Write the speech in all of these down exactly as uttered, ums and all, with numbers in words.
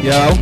Yo.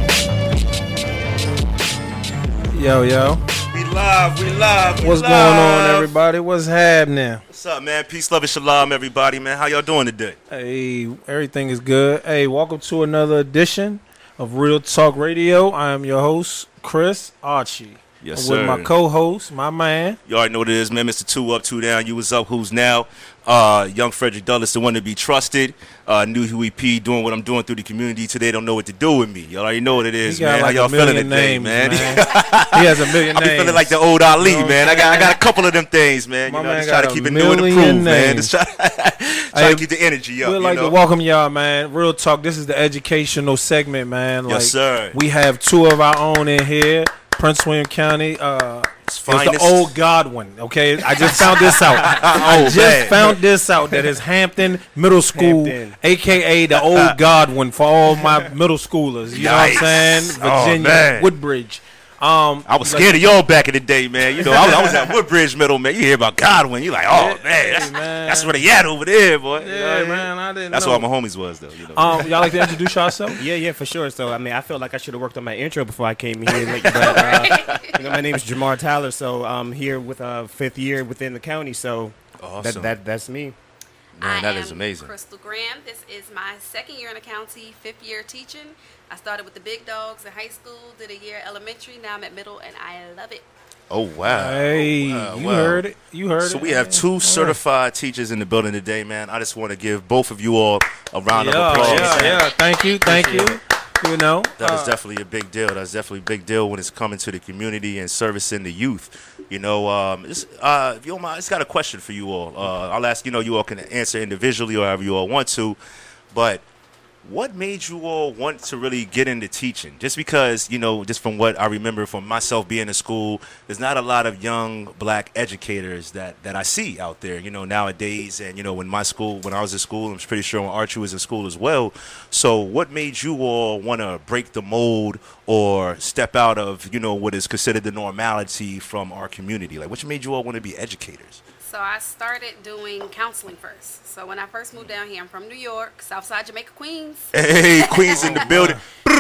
Yo, yo. We live, we live, we What's live. going on, everybody? What's happening? What's up, man? Peace, love, and shalom, everybody, man. How y'all doing today? Hey, everything is good. Hey, welcome to another edition of Real Talk Radio. I am your host, Chris Archie. Yes, I'm sir. with my co-host, my man. You already know what it is, man. Mister Two Up, Two Down. You was up, who's now? Uh, young Frederick Douglass, the one to be trusted. Uh, new Huey P, doing what I'm doing through the community today. Don't know what to do with me. Y'all already know what it is, He got man. like How y'all a million feeling today, names, man? man. He has a million I be names. feeling like the old Ali, You know man. I got, I got a couple of them things, man. My You know, man just try to got keep a it new and million improved, man. names. Just try, try Hey, to keep the energy up. We'd you like know? to welcome y'all, man. Real Talk. This is the educational segment, man. Like, Yes, sir. We have two of our own in here. Prince William County. Uh, it's finest. the old Godwin. Okay, I just found this out. I Oh, just man. found this out that it's Hampton Middle School, Hampton. aka the old Godwin for all my middle schoolers. You know what I'm Yikes. saying? Oh, Virginia, man. Woodbridge. Um, I was scared of y'all back in the day, man. You know, I was, I was at Woodbridge Middle, man. You hear about Godwin, you like, oh, Yeah, man, that's, hey, man. that's where they at over there, boy. You know what I Yeah, mean? man, I didn't That's know. where all my homies was, though. You know. Um, y'all like to introduce yourself? Yeah, yeah, for sure. So, I mean, I feel like I should have worked on my intro before I came here. Like, but, uh, you know, my name is Jamar Tyler, so I'm here with a fifth year within the county. So, Awesome. that, that that's me. Man, that I is am amazing. Crystal Graham. This is my second year in the county, fifth year teaching. I started with the big dogs in high school, did a year elementary. Now I'm at middle, and I love it. Oh, wow. Hey, Oh, wow, you wow. heard it. You heard it. So we have two All certified teachers in the building today, man. I just want to give both of you all a round Yeah, of applause. yeah, man. yeah. Thank you, thank you. You know, That is uh, definitely a big deal. That's definitely a big deal when it's coming to the community and servicing the youth. You know, um, it's, uh, if you don't mind, I just got a question for you all. Uh, I'll ask, you know, you all can answer individually or however you all want to. But what made you all want to really get into teaching? Just because, you know, just from what I remember from myself being in school, there's not a lot of young black educators that, that I see out there, you know, nowadays. And, you know, when my school, when I was in school, I'm pretty sure when Archie was in school as well. So what made you all want to break the mold or step out of, you know, what is considered the normality from our community? Like, what made you all want to be educators? So I started doing counseling first. So when I first moved down here, I'm from New York, Southside Jamaica, Queens. Hey, Queens in the building.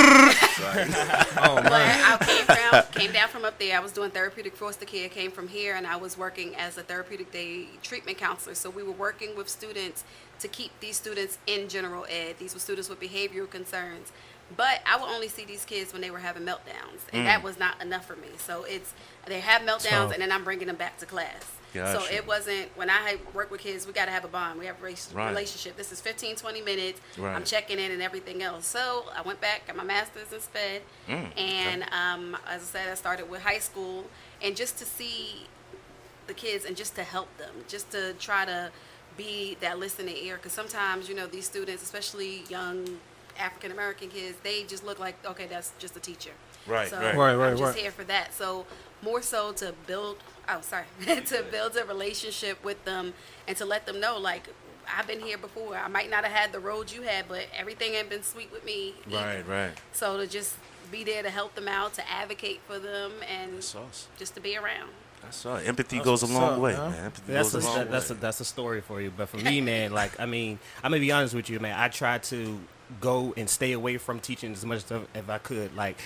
oh But man, I came down, came down from up there. I was doing therapeutic foster care. Came from here, and I was working as a therapeutic day treatment counselor. So we were working with students to keep these students in general ed. These were students with behavioral concerns. But I would only see these kids when they were having meltdowns, and that was not enough for me. So it's they have meltdowns, So- and then I'm bringing them back to class. So Gotcha. it wasn't, when I had worked with kids, we got to have a bond. We have a race- Right. relationship. This is fifteen, twenty minutes. Right. I'm checking in and everything else. So I went back, got my master's in SPED. Mm, and um, as I said, I started with high school. And just to see the kids and just to help them, just to try to be that listening ear. Because sometimes, you know, these students, especially young African-American kids, they just look like, okay, that's just a teacher. Right, so right. Right, right, I'm just right. here for that. So more so to build, oh, sorry, to build a relationship with them and to let them know, like, I've been here before. I might not have had the road you had, but everything ain't been sweet with me. Right, either. right. So to just be there to help them out, to advocate for them, and That's awesome. just to be around. That's all. Empathy That's goes a what's long up, way, man. man. Empathy That's a, goes a long that, that's a way. that's a story for you. But for me, man, like I mean, I'm gonna be honest with you, man. I tried to go and stay away from teaching as much as as I could. Like,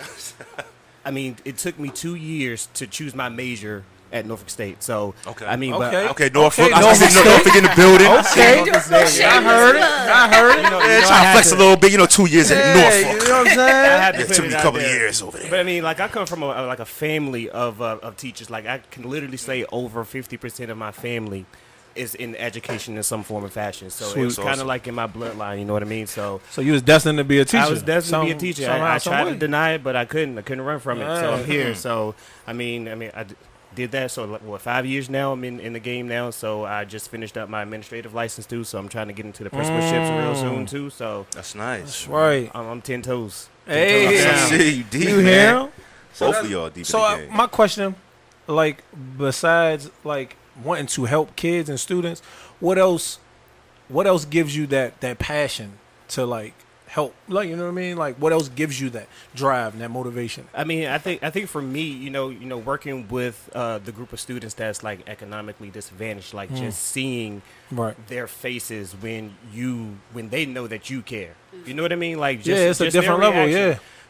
I mean, it took me two years to choose my major at Norfolk State. So, Okay. I mean, Okay. but Okay, Norfolk. Okay, I Norfolk said Norfolk in the building. Okay. Okay. I heard it. I heard it. You know, you Yeah, know, I trying to had flex a little bit. You know, two years Yeah, at you Norfolk. know what I'm I saying? had to Yeah, put took it me a out couple of there. years over But there. I mean, like I come from a, a- like a family of uh, of teachers. Like I can literally say over fifty percent of my family is in education in some form or fashion. So Sweet. it was That's kind awesome. of like in my bloodline. You know what I mean? So So you was destined to be a teacher. I was destined to be a Some- teacher. somehow, I, I some tried way. to deny it, but I couldn't. I couldn't run from it. So I'm Ah. here. So I mean, I mean, I d- did that. So like, what, five years now? I'm in, in the game now. So I just finished up my administrative license too. So I'm trying to get into the principalships real soon too. So That's nice. That's right. I'm, I'm ten toes. Ten Hey. toes I down. see you deep, You man. hear? Both that's- of y'all deep So in uh, the game. my question, like, besides like wanting to help kids and students, what else? What else gives you that that passion to like help? Like, you know what I mean? Like, what else gives you that drive and that motivation? I mean, I think I think for me, you know, you know, working with uh, the group of students that's like economically disadvantaged, like Mm. just seeing Right. their faces when you when they know that you care. You know what I mean? Like, just, Yeah, it's a just their different level, reaction. yeah.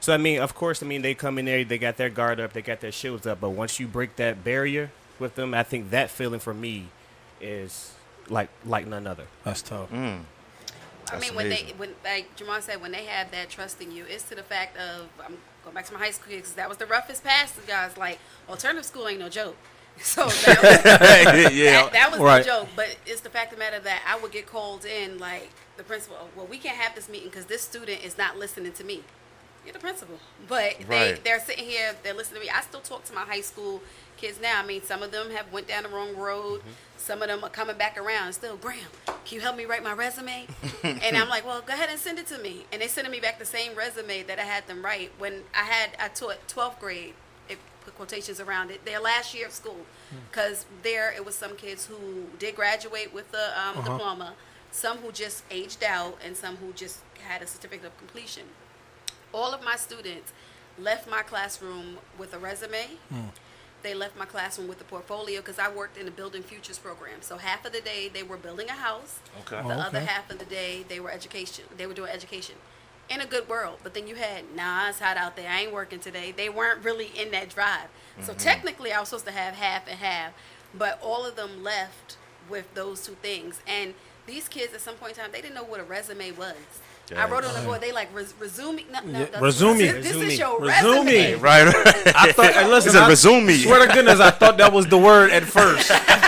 So I mean, of course, I mean they come in there, they got their guard up, they got their shields up, but once you break that barrier with them, I think that feeling for me is like like none other. That's tough. Mm. I That's mean, when amazing. they, when like Jamon said, when they have that trust in you, it's to the fact of I'm going back to my high school kids. That was the roughest pass. The guys like alternative school ain't no joke. So that was, yeah. that, that was Right. no joke. But it's the fact of the matter that I would get called in, like the principal. Well, we can't have this meeting because this student is not listening to me. You're the principal, but they Right. they're sitting here, they're listening to me. I still talk to my high school kids now. I mean, some of them have went down the wrong road. Mm-hmm. Some of them are coming back around. Still, Graham, can you help me write my resume? And I'm like, well, go ahead and send it to me. And they sending me back the same resume that I had them write when I had I taught twelfth grade. It put quotations around it. Their last year of school, because there it was some kids who did graduate with the um, Uh-huh. diploma, some who just aged out, and some who just had a certificate of completion. All of my students left my classroom with a resume. They left my classroom with a portfolio because I worked in the Building Futures program. So half of the day they were building a house. Okay. The Oh, other okay. half of the day they were education. They were doing education in a good world. But then you had, nah, it's hot out there. I ain't working today. They weren't really in that drive. So technically I was supposed to have half and half. But all of them left with those two things. And these kids at some point in time, they didn't know what a resume was. I wrote on the board. They like res- resume. No, no, Yeah, that's- resume. This, this is your Resume. resume. Right. I thought, hey, listen, It's a I resume. swear to goodness, I thought that was the word at first.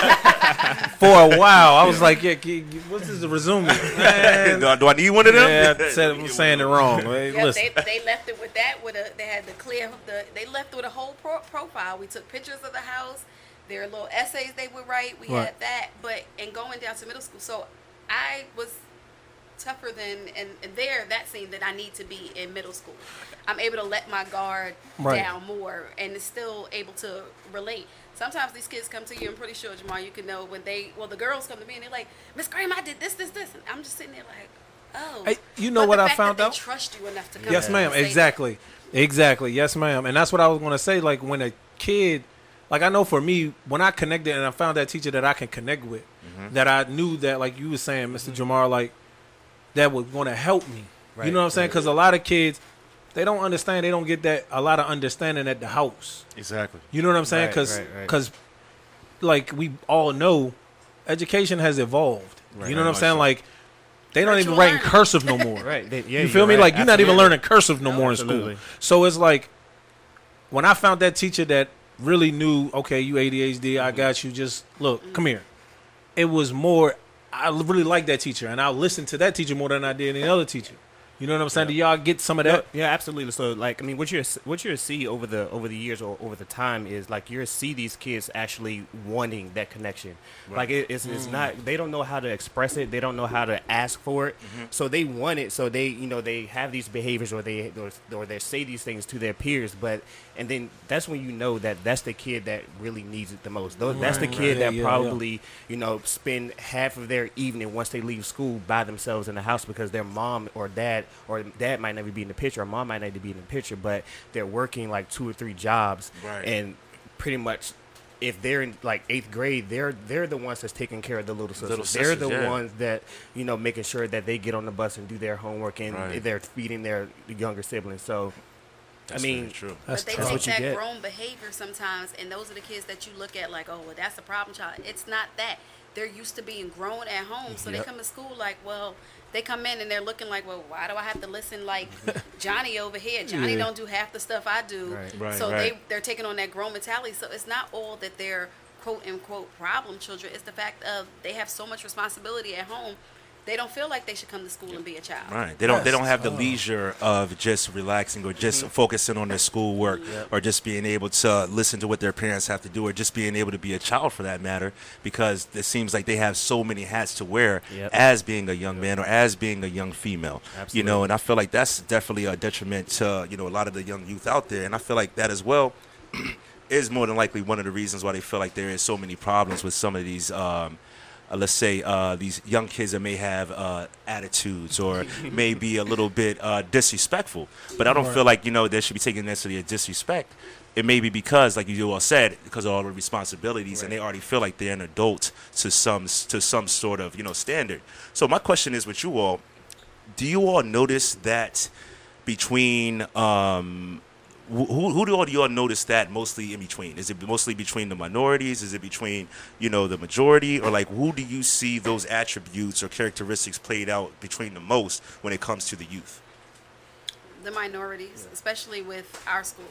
For a while, I was like, yeah, k- what's this, a resume? Man. do, I, do I need one of them? Yeah, I said, I'm saying it wrong. Hey, Yeah, listen. they, they left it with that. With a, they had the clear. The they left with a whole pro- profile. We took pictures of the house. Their little essays they would write. We Right. had that. But and going down to middle school, so I was tougher than and, and there that scene that I need to be in middle school. I'm able to let my guard Right. down more and is still able to relate. Sometimes these kids come to you. I'm pretty sure, Jamal, you can know when they. Well, the girls come to me and they're like, Miss Graham, I did this, this, this, and I'm just sitting there like, oh. Hey, you know But what the I fact found that out? They trust you enough to come. Yes, to ma'am. you and say Exactly. Exactly. Yes, ma'am. And that's what I was going to say. Like, when a kid, like, I know for me, when I connected and I found that teacher that I can connect with, that I knew that, like you were saying, Mister Jamar, like, that was going to help me. You Right, know what I'm saying? right. Because a lot of kids, they don't understand. They don't get that, a lot of understanding at the house. Exactly. You know what I'm saying? Right, Because, right, right. like, we all know, education has evolved. Right, you know what very I'm much saying? so. Like, they don't even Virtual write in learning. cursive no more. Right. They, yeah, You feel me? right. Like, you're not even Absolutely. learning cursive no No, more in school. absolutely. So it's like, when I found that teacher that really knew, okay, you A D H D, I got you, just look, come here. It was more, I really like that teacher, and I listened to that teacher more than I did any other teacher. You know what I'm saying? Do y'all get some of that? Yeah, absolutely. So, like, I mean, what you're what you're see over the over the years or over the time is like you're see these kids actually wanting that connection. Like, it, it's it's not they don't know how to express it. They don't know how to ask for it. So they want it. So they you know they have these behaviors or they or, or they say these things to their peers. But and then that's when you know that that's the kid that really needs it the most. Those, that's the Right, kid right. that Yeah, yeah, probably you know spend half of their evening once they leave school by themselves in the house because their mom or dad or dad might not be in the picture or mom might not be in the picture, but they're working like two or three jobs, Right. and pretty much if they're in like eighth grade, they're they're the ones that's taking care of the little sisters. Little they're sisters, the yeah. ones that you know making sure that they get on the bus and do their homework and Right. they're feeding their younger siblings. So That's I mean, very true. That's But they tough. take what you that get. grown behavior sometimes, and those are the kids that you look at like, oh, well, that's a problem child. It's not that. They're used to being grown at home, so Yep. they come to school like, well, they come in and they're looking like, well, why do I have to listen like Johnny over here? Johnny Yeah. don't do half the stuff I do. Right. Right, so right. they they're taking on that grown mentality. So it's not all that they're quote unquote problem children. It's the fact of they have so much responsibility at home. They don't feel like they should come to school and be a child. Right. They don't. They Yes. don't have the Oh. leisure of just relaxing or just focusing on their schoolwork or just being able to listen to what their parents have to do or just being able to be a child for that matter. Because it seems like they have so many hats to wear Yep. as being a young man or as being a young female. You Absolutely. know, and I feel like that's definitely a detriment to you know a lot of the young youth out there. And I feel like that as well is more than likely one of the reasons why they feel like there is so many problems with some of these. Um, uh, let's say uh, these young kids that may have uh, attitudes or may be a little bit uh, disrespectful. But I don't feel like, you know, they should be taken necessarily as disrespect. It may be because, like you all said, because of all the responsibilities and they already feel like they're an adult to some to some sort of, you know, standard. So my question is with you all, do you all notice that between um, who who do all y'all notice that mostly in between? Is it mostly between the minorities? Is it between, you know, the majority? Or like, who do you see those attributes or characteristics played out between the most when it comes to the youth? The minorities, especially with our school,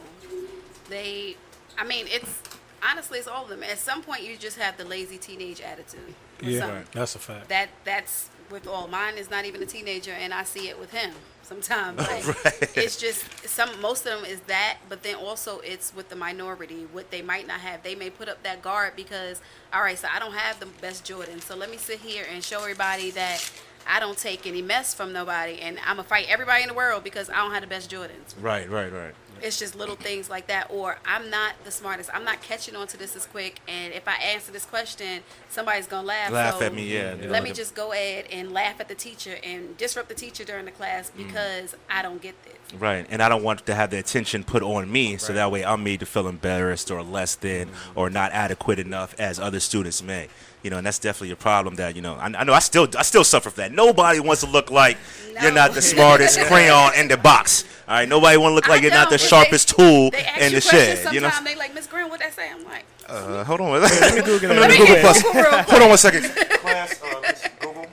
they, I mean, it's honestly it's all of them. At some point, you just have the lazy teenage attitude. with Yeah, some. right. That's a fact. That that's with all. Mine is not even a teenager, and I see it with him sometimes. Like, Right. It's just some. Most of them is that, but then also it's with the minority. What they might not have, they may put up that guard because, all right, so I don't have the best Jordan, so let me sit here and show everybody that I don't take any mess from nobody, and I'm gonna fight everybody in the world because I don't have the best Jordans. Right, right, right. It's just little things like that, or I'm not the smartest. I'm not catching on to this as quick, and if I answer this question, somebody's gonna laugh. Laugh so at me, yeah. Let me just go ahead and laugh at the teacher and disrupt the teacher during the class because I don't get this. Right, and I don't want to have the attention put on me, so that way I'm made to feel embarrassed or less than or not adequate enough as other students may. You know, and that's definitely a problem that, you know, I, I know I still I still suffer from that. Nobody wants to look like No. you're not the smartest crayon in the box. All right, nobody want to look like I you're not the don't, but sharpest they, tool they ask in you the questions shed. You know, Sometimes they like, Miss Green, what that say? I'm like, uh, hold on, let me Google, Let me Google get Plus. Google real Hold quick. on one second. Class, uh, Miss Google.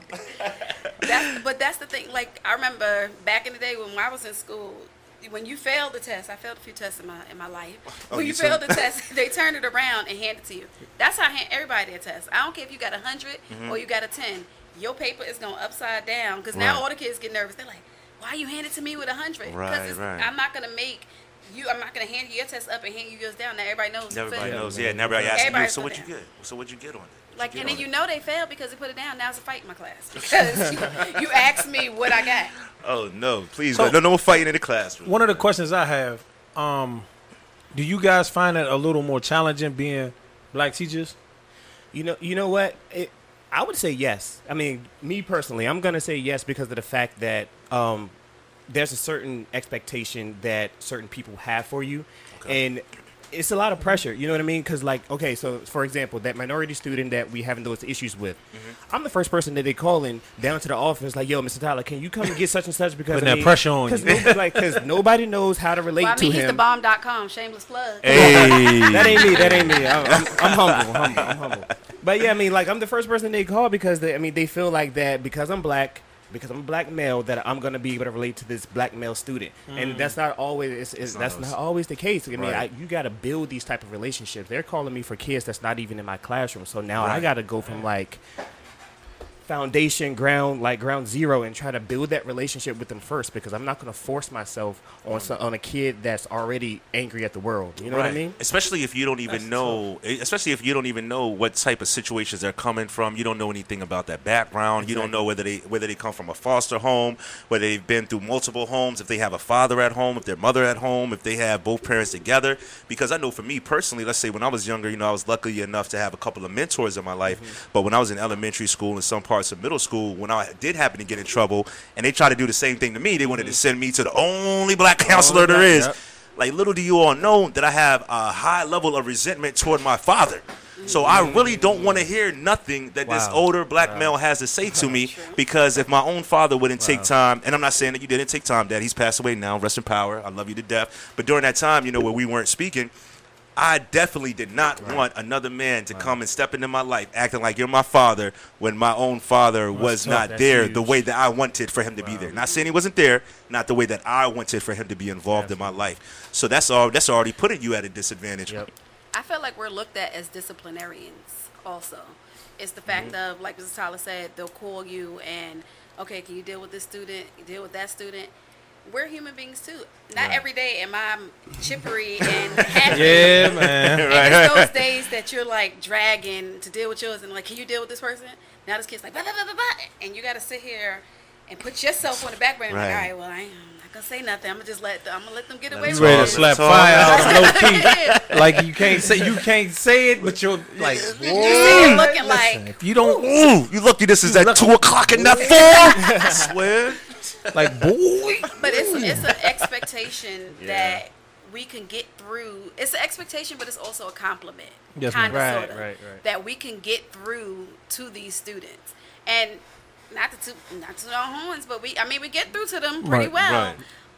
That's, but that's the thing. Like, I remember back in the day when I was in school, when you failed the test, I failed a few tests in my in my life. Oh, When you you failed too? the test, they turn it around and hand it to you. That's how I hand everybody a test. I don't care if you got a hundred or you got a ten. Your paper is going upside down because now Mm-hmm. Right. all the kids get nervous. They're like, "Why you hand it to me with a hundred? Right, right. I'm not gonna make you. I'm not gonna hand you your test up and hand you yours down. Now everybody knows. who Everybody failed. knows, yeah. And everybody asking you, Everybody's so put what'd you down. get? So what'd you get on it? Like, What'd and you then get you on know they failed because they put it down. Now it's a fight in my class because you, you asked me what I got. it? Oh no, please, So- no, no more fighting in the classroom. One of the questions I have, um, do you guys find it a little more challenging being black teachers? You know, you know what? It, I would say yes. I mean, me personally, I'm gonna say yes because of the fact that um, there's a certain expectation that certain people have for you, and it's a lot of pressure. You know what I mean? Because, like, okay, so for example, that minority student that we having those issues with, Mm-hmm. I'm the first person that they call in down to the office, like, yo, Mister Tyler, can you come and get such and such? Because Putting I that mean, pressure on cause you. no, like, because nobody knows how to relate Well, I to mean, he's him. the bomb dot com. Shameless plug. Hey, That ain't me. That ain't me. I'm, I'm, I'm humble. humble. I'm humble. But yeah, I mean, like, I'm the first person they call because they, I mean, they feel like that because I'm black, because I'm a black male, that I'm gonna be able to relate to this black male student, and that's not always. It's, it's, not that's always. not always the case. I mean, Right. I, you got to build these type of relationships. They're calling me for kids that's not even in my classroom, so now I Right. got to go from like foundation ground like ground zero and try to build that relationship with them first because I'm not going to force myself on some, on a kid that's already angry at the world. You know what I Right. mean? Especially if you don't even That's know, especially if you don't even know what type of situations they're coming from. You don't know anything about that background. You don't know whether they whether they come from a foster home, whether they've been through multiple homes, if they have a father at home, if their mother at home, if they have both parents together. Because I know for me personally, let's say when I was younger, you know, I was lucky enough to have a couple of mentors in my life. Mm-hmm. But when I was in elementary school and some parts of middle school, when I did happen to get in trouble, and they tried to do the same thing to me, they wanted to send me to the only black counselor there black, is. yep. Like, little do you all know that I have a high level of resentment toward my father. So I really don't want to hear nothing that this Wow. older black male has to say to me, because if my own father wouldn't take time, and I'm not saying that you didn't take time, Dad, he's passed away now, rest in power, I love you to death. But during that time, you know, where we weren't speaking, I definitely did not want another man to come and step into my life acting like you're my father when my own father was tough. not That's there huge. the way that I wanted for him to be there. Not saying he wasn't there, not the way that I wanted for him to be involved in my life. So that's all. That's already putting you at a disadvantage. Yep. I feel like we're looked at as disciplinarians also. It's the fact Mm-hmm. of, like Mister Tyler said, they'll call you and, okay, can you deal with this student? You deal with that student. We're human beings too. Not Right. every day am I chippery and happy. Yeah, man. And it's those days that you're like dragging to deal with yours and like, can you deal with this person? Now this kid's like, blah, blah, blah, blah, blah. And you got to sit here and put yourself on the background. Right. Like, all right, well, I ain't, I'm not gonna say nothing. I'm gonna just let I'm gonna let them get away You with ready to it. slap Talk. fire out low key? Yeah. Like you can't say you can't say it, but you're like, You see it looking like, if you don't, Ooh, you lucky this is at two o'clock and not four. I swear. like, boy, but it's it's an expectation that we can get through. It's an expectation, but it's also a compliment, Yes, ma'am. kind of, Right, sort of, right, right. that we can get through to these students. And not to toot- not to our horns, but we I mean we get through to them pretty Right, well. right.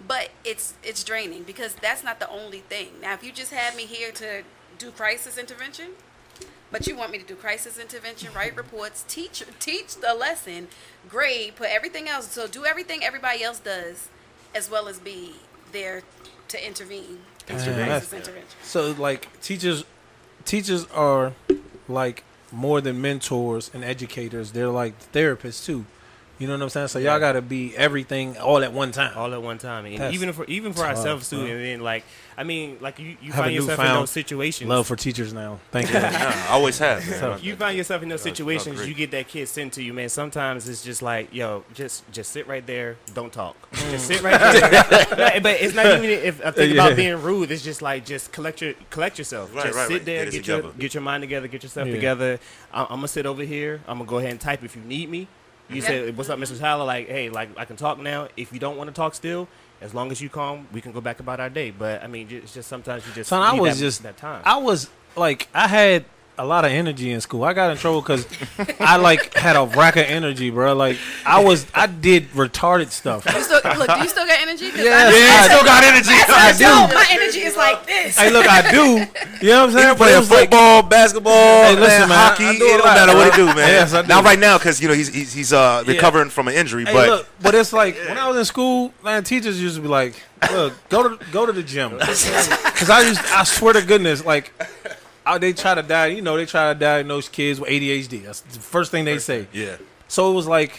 but it's it's draining because that's not the only thing. Now, if you just had me here to do crisis intervention, but you want me to do crisis intervention, write reports, teach teach the lesson, grade, put everything else, so do everything everybody else does, as well as be there to intervene. Damn, crisis that's- intervention. So like teachers, teachers are like more than mentors and educators. They're like therapists too. You know what I'm saying? So Yeah. y'all gotta be everything all at one time. all at one time, and That's even for even for tough, ourselves too. bro. And then like, I mean, like you, you I have find a yourself in newfound those situations. Love for teachers now. Thank you. Nah, I always have, man. So- You find yourself in those That's- that's situations. great. You get that kid sent to you, man. Sometimes it's just like, yo, just just sit right there, don't talk. Just sit right there. No, but it's not even if I think Yeah. about being rude. It's just like just collect your collect yourself. Right, just right, sit right. there, Get it get your together. get your mind together, get yourself Yeah. together. I'm, I'm gonna sit over here. I'm gonna go ahead and type if you need me. You Yeah. say, "What's up, Missus Haller?" Like, hey, like I can talk now. If you don't want to talk still, as long as you calm, we can go back about our day. But I mean, ju- it's just sometimes you just Son, I need was that, just that time. I was like I had a lot of energy in school. I got in trouble because I like had a rack of energy, bro. Like I was I did retarded stuff. You still, look, do you still got energy? 'Cause Yes, I, I I, still got energy. I I don't. do. My energy is like this. Hey, look, I do. You know what I'm saying? You But play it was like- football, basketball, Hey, listen, man, man, hockey. I do It a don't lot, matter what he bro. do, man. Yes, I do. Not right now because you know he's he's, he's uh, recovering from an injury, Hey, but look, but it's like when I was in school, man, teachers used to be like, "Look, go to go to the gym," because I used, I swear to goodness, like I, they try to die, you know, they try to diagnose kids with A D H D. That's the first thing they say. yeah, So it was like,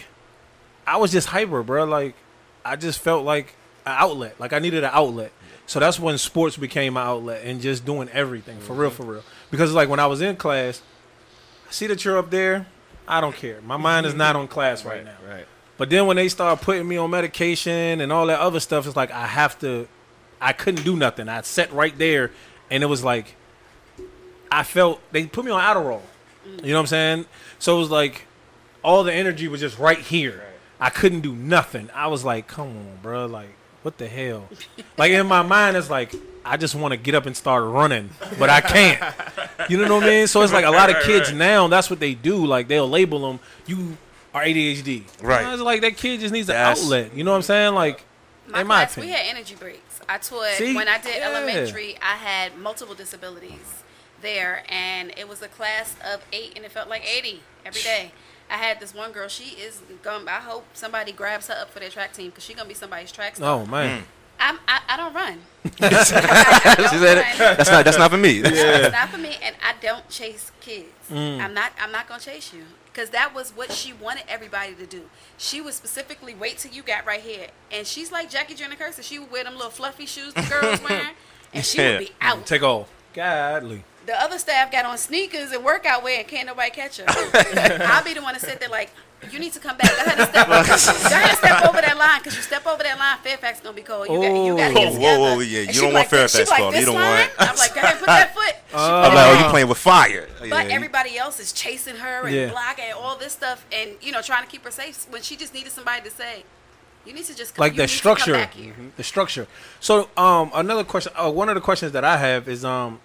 I was just hyper, bro. Like I just felt like an outlet, like I needed an outlet. So that's when sports became my outlet and just doing everything for real, for real. Because like when I was in class, I see that you're up there. I don't care. My mind is not on class right now. right. But then when they start putting me on medication and all that other stuff, it's like I have to. I couldn't do nothing. I sat right there, and it was like I felt they put me on Adderall. You know what I'm saying? So it was like all the energy was just right here. I couldn't do nothing. I was like, "Come on, bro! Like, what the hell?" Like in my mind, it's like I just want to get up and start running, but I can't. You know what I mean? So it's like a lot of kids now. That's what they do. Like they'll label them. You are A D H D. Right. You know, it's like that kid just needs an That's- outlet. You know what I'm saying? Like, My in my class, we opinion. had energy breaks. I taught See? when I did Yeah. elementary. I had multiple disabilities there, and it was a class of eight, and it felt like eighty every day. I had this one girl. She is going. I hope somebody grabs her up for their track team because she's gonna be somebody's track star. Oh man. I'm, I, I don't run. she said it. That's not that's not for me. It's not for me, and I don't chase kids. Mm. I'm not. I'm not gonna chase you because that was what she wanted everybody to do. She would specifically wait till you got right here, and she's like Jackie Jenna Kirsten. She would wear them little fluffy shoes the girls wearing, and she would be out. Take off. Godly. The other staff got on sneakers and workout wear, and can't nobody catch her. I'll be the one to sit there like, you need to come back. Go ahead and step, go ahead and step over that line, because you step over that line, Fairfax gonna be cold. You got, you got to get it Whoa, together. whoa, whoa, yeah, And you she don't be want like this- she Fairfax be like, called. You this don't line? want- I'm like, go ahead, put that foot. She put I'm that like, oh, foot. you playing with fire? But Yeah, you- everybody else is chasing her and Yeah. blocking and all this stuff, and you know, trying to keep her safe when she just needed somebody to say, "You need to just come, Like you the need to structure. come back here." The structure. So um another question uh, one of the questions that I have is um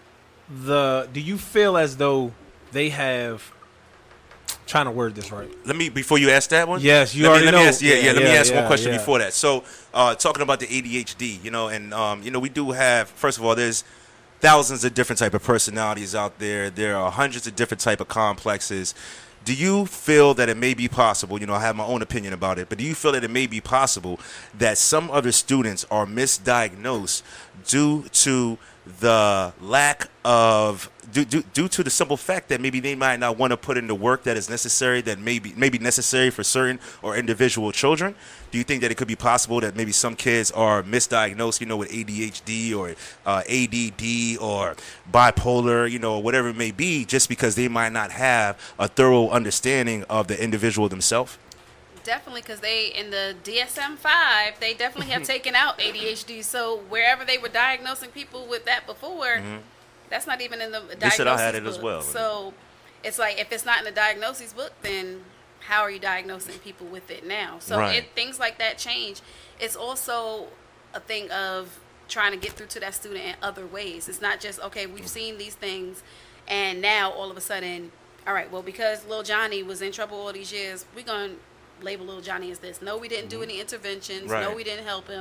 the do you feel as though they have trying to word this right. Let me before you ask that one. Yes, you let already me, let me know. ask, yeah, yeah, Yeah, Let me yeah, ask one yeah, question yeah. before that. So, uh, talking about the A D H D, you know, and um, you know, we do have. First of all, there's thousands of different type of personalities out there. There are hundreds of different type of complexes. Do you feel that it may be possible, you know, I have my own opinion about it, but do you feel that it may be possible that some other students are misdiagnosed due to the lack of, due, due, due to the simple fact that maybe they might not want to put in the work that is necessary, that may be, may be necessary for certain or individual children? Do you think that it could be possible that maybe some kids are misdiagnosed, you know, with A D H D or uh, A D D or bipolar, you know, whatever it may be, just because they might not have a thorough understanding of the individual themselves? Definitely, because they in the D S M five, they definitely have taken out A D H D. So wherever they were diagnosing people with that before, Mm-hmm. that's not even in the diagnosis They said I had it book. as well. So it's like if it's not in the diagnosis book, then how are you diagnosing people with it now? So Right. it, things like that change. It's also a thing of trying to get through to that student in other ways. It's not just, okay, we've seen these things, and now all of a sudden, all right, well, because Lil Johnny was in trouble all these years, we're going to label Lil Johnny as this. No, we didn't do any interventions. No, Right. we didn't help him.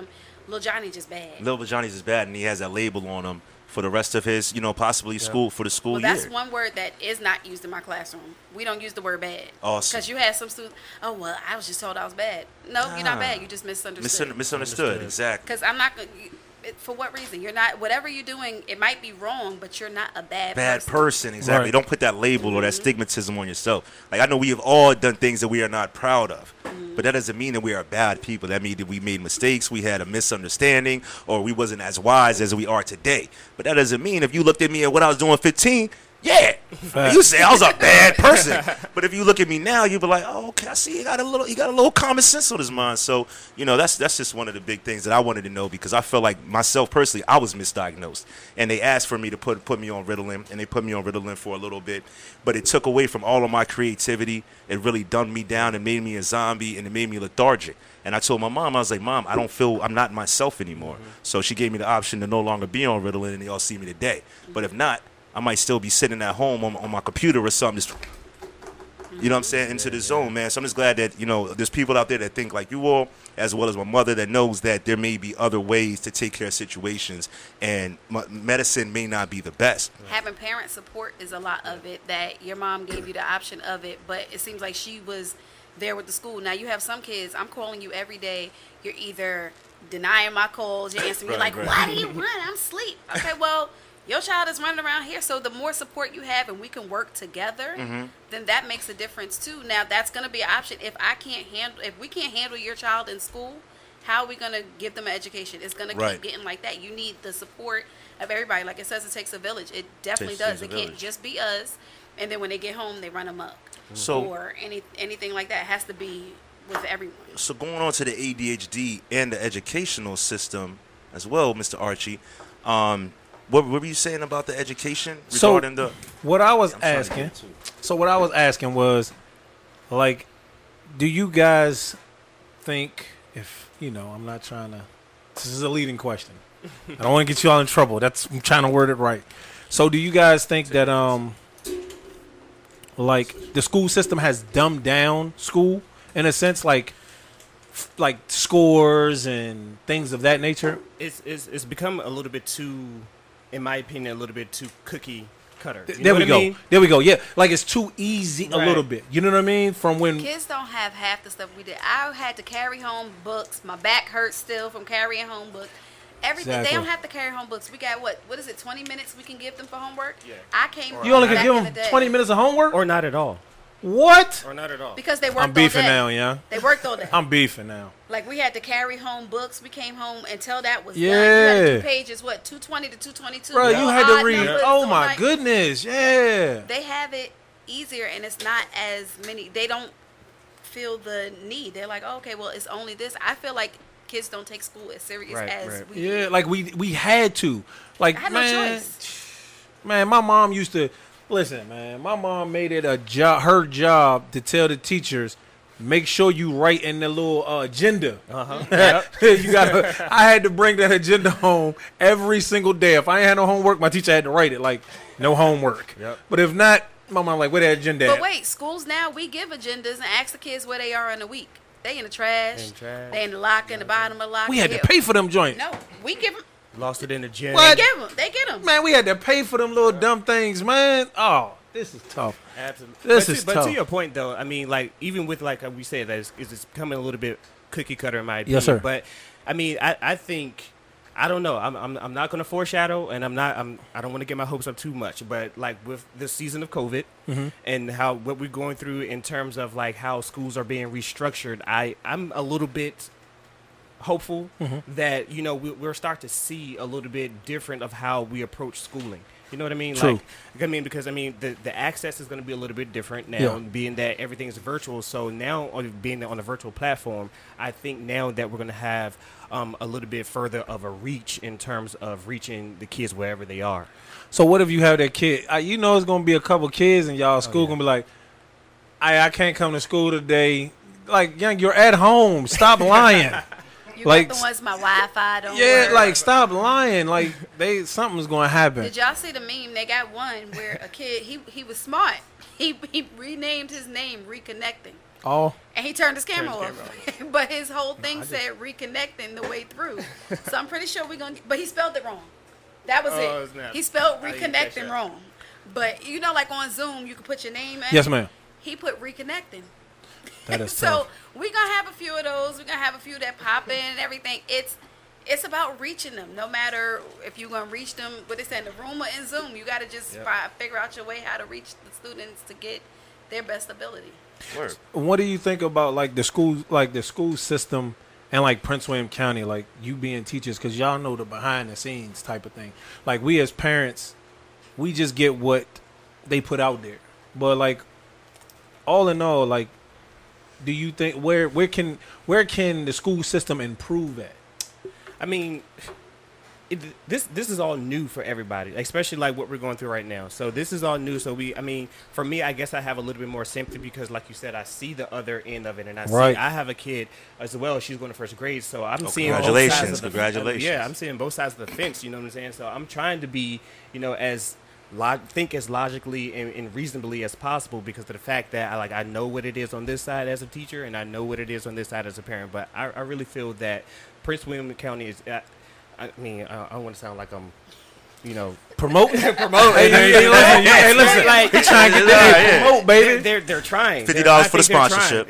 Lil Johnny just bad. Lil Johnny's is bad, and he has that label on him for the rest of his, you know, possibly school for the school Well, year. that's one word that is not used in my classroom. We don't use the word bad. Awesome. Because you had some students, oh, well, I was just told I was bad. No, you're not Nah. bad. You just misunderstood. Misun- misunderstood, exactly. Because I'm not going to, for what reason? You're not, whatever you're doing, it might be wrong, but you're not a bad, Bad person. person, exactly. Right. Don't put that label or that stigmatism on yourself. Like, I know we have all done things that we are not proud of, but that doesn't mean that we are bad people. That means that we made mistakes, we had a misunderstanding, or we wasn't as wise as we are today. But that doesn't mean if you looked at me at what I was doing at fifteen, yeah, you say I was a bad person. But if you look at me now, you be like, oh, okay, I see you got a little, you got a little common sense on his mind. So, you know, that's that's just one of the big things that I wanted to know, because I felt like myself personally, I was misdiagnosed, and they asked for me to put put me on Ritalin, and they put me on Ritalin for a little bit, but it took away from all of my creativity. It really dumbed me down and made me a zombie, and it made me lethargic. And I told my mom, I was like, Mom, I don't feel, I'm not myself anymore. Mm-hmm. So she gave me the option to no longer be on Ritalin, and they all see me today. But if not, I might still be sitting at home on, on my computer or something, just, you know what I'm saying, into the zone, man. So I'm just glad that, you know, there's people out there that think like you all, as well as my mother, that knows that there may be other ways to take care of situations, and m- medicine may not be the best. Having parent support is a lot of it, that your mom gave you the option of it, but it seems like she was there with the school. Now, you have some kids, I'm calling you every day, you're either denying my calls, you're answering, you're Right, like, right. why do you run? I'm asleep. Okay, well, your child is running around here, so the more support you have and we can work together, Mm-hmm. then that makes a difference too. Now, that's going to be an option. If I can't handle, if we can't handle your child in school, how are we going to give them an education? It's going to Right. keep getting like that. You need the support of everybody. Like it says, it takes a village. It definitely Takes- does. takes It a can't village. just be us, and then when they get home, they run amok. So- or any anything like that. It has to be with everyone. So going on to the A D H D and the educational system as well, Mister Archie, um, what, what were you saying about the education So- regarding the? What I was I'm trying to asking, get to it. so what I was asking was, like, do you guys think, if you know, I'm not trying to, this is a leading question. I don't want to get you all in trouble. That's, I'm trying to word it right. So, do you guys think that, um, like, the school system has dumbed down school in a sense, like, f- like scores and things of that nature? It's, it's it's become a little bit too, in my opinion, a little bit too cookie cutter. You know there we what go. I mean? There we go. Yeah, like it's too easy a Right. little bit. You know what I mean? From when Kids don't have half the stuff we did. I had to carry home books. My back hurts still from carrying home books. Everything. Exactly. They don't have to carry home books. We got what? What is it? twenty minutes we can give them for homework. Yeah. I came. you only back can give in them the day. twenty minutes of homework. Or not at all. What? Or not at all. because they worked I'm beefing all day. now, yeah. They worked all day. I'm beefing now. Like we had to carry home books. We came home until that was Yeah. done. You had to do pages what? two twenty to two twenty-two. Bro, No you had to odd read. numbers, Oh so my like, goodness, yeah. They have it easier, and it's not as many. They don't feel the need. They're like, oh, okay, well, it's only this. I feel like kids don't take school as serious Right, as right. we. Yeah, like we we had to. Like I had no man, choice. man, my mom used to listen, man. My mom made it a job, her job, to tell the teachers, make sure you write in the little uh, agenda. Uh huh. You got. I had to bring that agenda home every single day. If I ain't had no homework, my teacher had to write it like no homework. Yep. But if not, my mom like, where that agenda But at? wait, schools now we give agendas and ask the kids where they are in a week. They in the trash. They in trash. They in the locker, in the bottom of the locker. We had to Yeah. pay for them joints. No, we give them. Lost it in the gym. What? They give them. They get them. Man, we had to pay for them little dumb things, man. Oh, this is tough. Absolutely. This but is to, But tough. to your point, though, I mean, like, even with, like, we said, that it's, it's becoming a little bit cookie cutter, in my opinion. Yes, sir. But, I mean, I, I think, I don't know. I'm, I'm, I'm not going to foreshadow, and I'm not, I'm, I don't want to get my hopes up too much. But, like, with this season of COVID Mm-hmm. and how, what we're going through in terms of, like, how schools are being restructured, I, I'm a little bit hopeful Mm-hmm. that, you know, we, we'll start to see a little bit different of how we approach schooling. You know what I mean? True. Like, I mean, because I mean, the the access is going to be a little bit different now, Yeah. being that everything's virtual. So now, on being on a virtual platform, I think now that we're going to have um, a little bit further of a reach in terms of reaching the kids wherever they are. So what if you have that kid? Uh, you know, it's gonna be a couple kids in y'all school yeah. gonna be like, I I can't come to school today. Like, young, you're at home. Stop lying. You Like- got the ones my Wi-Fi don't Yeah, work. like stop lying. Like they something's gonna happen. Did y'all see the meme? They got one where a kid he he was smart. He he renamed his name Reconnecting. Oh, and he turned his camera Turned his off. But his whole thing said reconnecting the way through. So I'm pretty sure we're gonna. But he spelled it wrong. That was Oh, it. snap. He spelled I didn't catch reconnecting that. wrong. But you know, like on Zoom, you can put your name in. yes, ma'am. He put reconnecting. That is So tough. we're gonna have a few of those. We're gonna have a few that pop in and everything. It's it's about reaching them. No matter if you're gonna reach them, what they say in the room or in Zoom, you gotta just Yep. fi- figure out your way how to reach the students to get their best ability. Word. What do you think about like the school, like the school system, and like Prince William County, like you being teachers, because y'all know the behind the scenes type of thing. Like we as parents, we just get what they put out there. But like, all in all, like, do you think where where can where can the school system improve at? I mean, it, this this is all new for everybody, especially like what we're going through right now. So this is all new. So we, I mean, for me, I guess I have a little bit more sympathy because, like you said, I see the other end of it, and I Right. see I have a kid as well. She's going to first grade, so I'm Oh, seeing both congratulations, sides of the, congratulations. Yeah, I'm seeing both sides of the fence. You know what I'm saying? So I'm trying to be, you know, as log- think as logically and, and reasonably as possible because of the fact that I like I know what it is on this side as a teacher, and I know what it is on this side as a parent. But I, I really feel that Prince William County is. Uh, I mean, I, I don't want to sound like I'm, you know, Promote, promote. Hey, hey, hey, listen, yeah, hey, listen. Like, He trying to get Yeah, that yeah. promote, they're, baby. they're they're trying. Fifty They're- dollars I for the think they're sponsorship.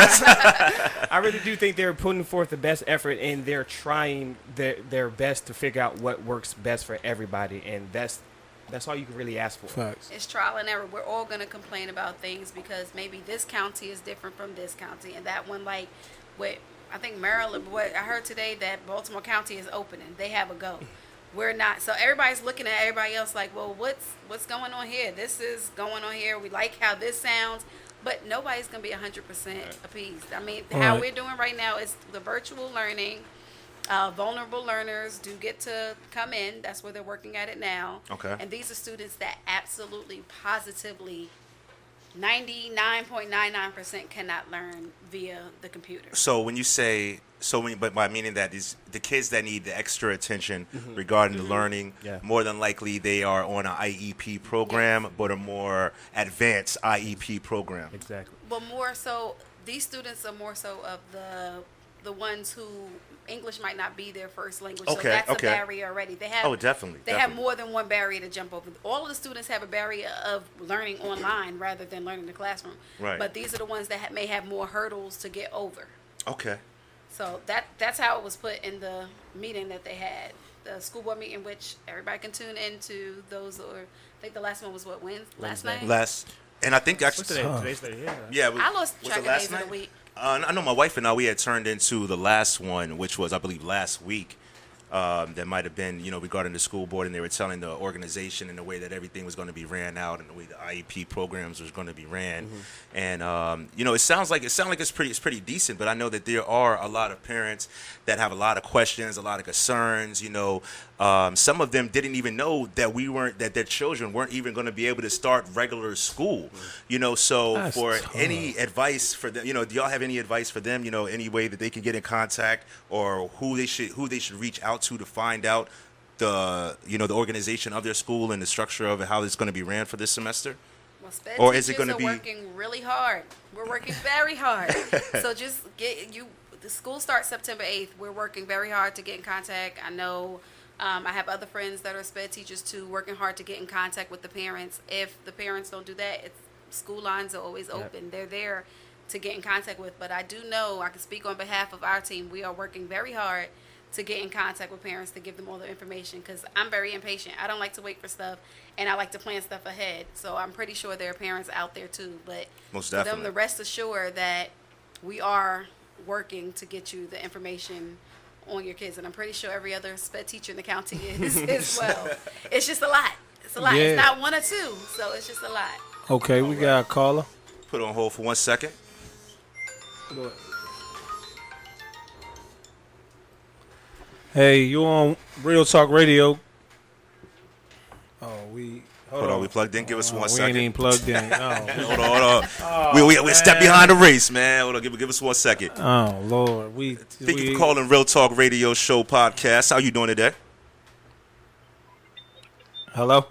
trying. I really do think they're putting forth the best effort, and they're trying their their best to figure out what works best for everybody, and that's that's all you can really ask for. Facts. It's trial and error. We're all going to complain about things because maybe this county is different from this county, and that one, like, what I think Maryland. What I heard today that Baltimore County is opening. They have a go. We're not. So everybody's looking at everybody else like, well, what's what's going on here? This is going on here. We like how this sounds, but nobody's going to be one hundred percent appeased. I mean, how Right. we're doing right now is the virtual learning. Uh, vulnerable learners do get to come in. That's where they're working at it now. Okay. And these are students that absolutely, positively, ninety-nine point nine nine percent cannot learn via the computer. So when you say so, when, but by meaning that is the kids that need the extra attention regarding the learning, Yeah. more than likely they are on an I E P program, but a more advanced I E P program. Exactly. But more so, these students are more so of the the ones who English might not be their first language. So Okay, that's okay. a barrier already. They have Oh, definitely, They definitely. have more than one barrier to jump over. All of the students have a barrier of learning online rather than learning in the classroom. Right. But these are the ones that ha- may have more hurdles to get over. Okay. So that that's how it was put in the meeting that they had, the school board meeting, which everybody can tune into. Those or I think the last one was what Wednesday, last Wednesday. night. Last, and I think What's actually, today? Huh. Today's Thursday, yeah. yeah, was- I lost was track it of last days of the night? week. Uh, I know my wife and I, we had turned into the last one, which was, I believe, last week. Um, that might have been, you know, regarding the school board, and they were telling the organization and the way that everything was going to be ran out, and the way the I E P programs was going to be ran. And um, you know, it sounds like it sounds like it's pretty, it's pretty decent. But I know that there are a lot of parents that have a lot of questions, a lot of concerns. You know, um, some of them didn't even know that we weren't, that their children weren't even going to be able to start regular school. You know, so That's for tough. any advice for them, you know, do y'all have any advice for them? You know, any way that they can get in contact, or who they should who they should reach out to to find out the you know the organization of their school and the structure of how it's going to be ran for this semester? Well, sped Or is it teachers gonna are be- working really hard. We're working very hard. So just get you. The school starts September eighth. We're working very hard to get in contact. I know um, I have other friends that are sped teachers too, working hard to get in contact with the parents. If the parents don't do that, it's, school lines are always Yep. open. They're there to get in contact with. But I do know I can speak on behalf of our team. We are working very hard to get in contact with parents to give them all the information because I'm very impatient. I don't like to wait for stuff, and I like to plan stuff ahead. So I'm pretty sure there are parents out there too. But Most for them definitely. to rest assured that we are working to get you the information on your kids, and I'm pretty sure every other sped teacher in the county is as well. It's just a lot. It's a lot. Yeah. It's not one or two, so it's just a lot. Okay, we got a caller. Put on hold for one second. Hey, you on Real Talk Radio? Oh, we hold, Hold on, we plugged in. Give us Oh, one we second. ain't even plugged in. Oh, Hold on, hold on. we we, we step behind the race, man. Hold on, give, give us one second. oh Lord, we. Thank we you for calling Real Talk Radio Show Podcast. How you doing today? Hello.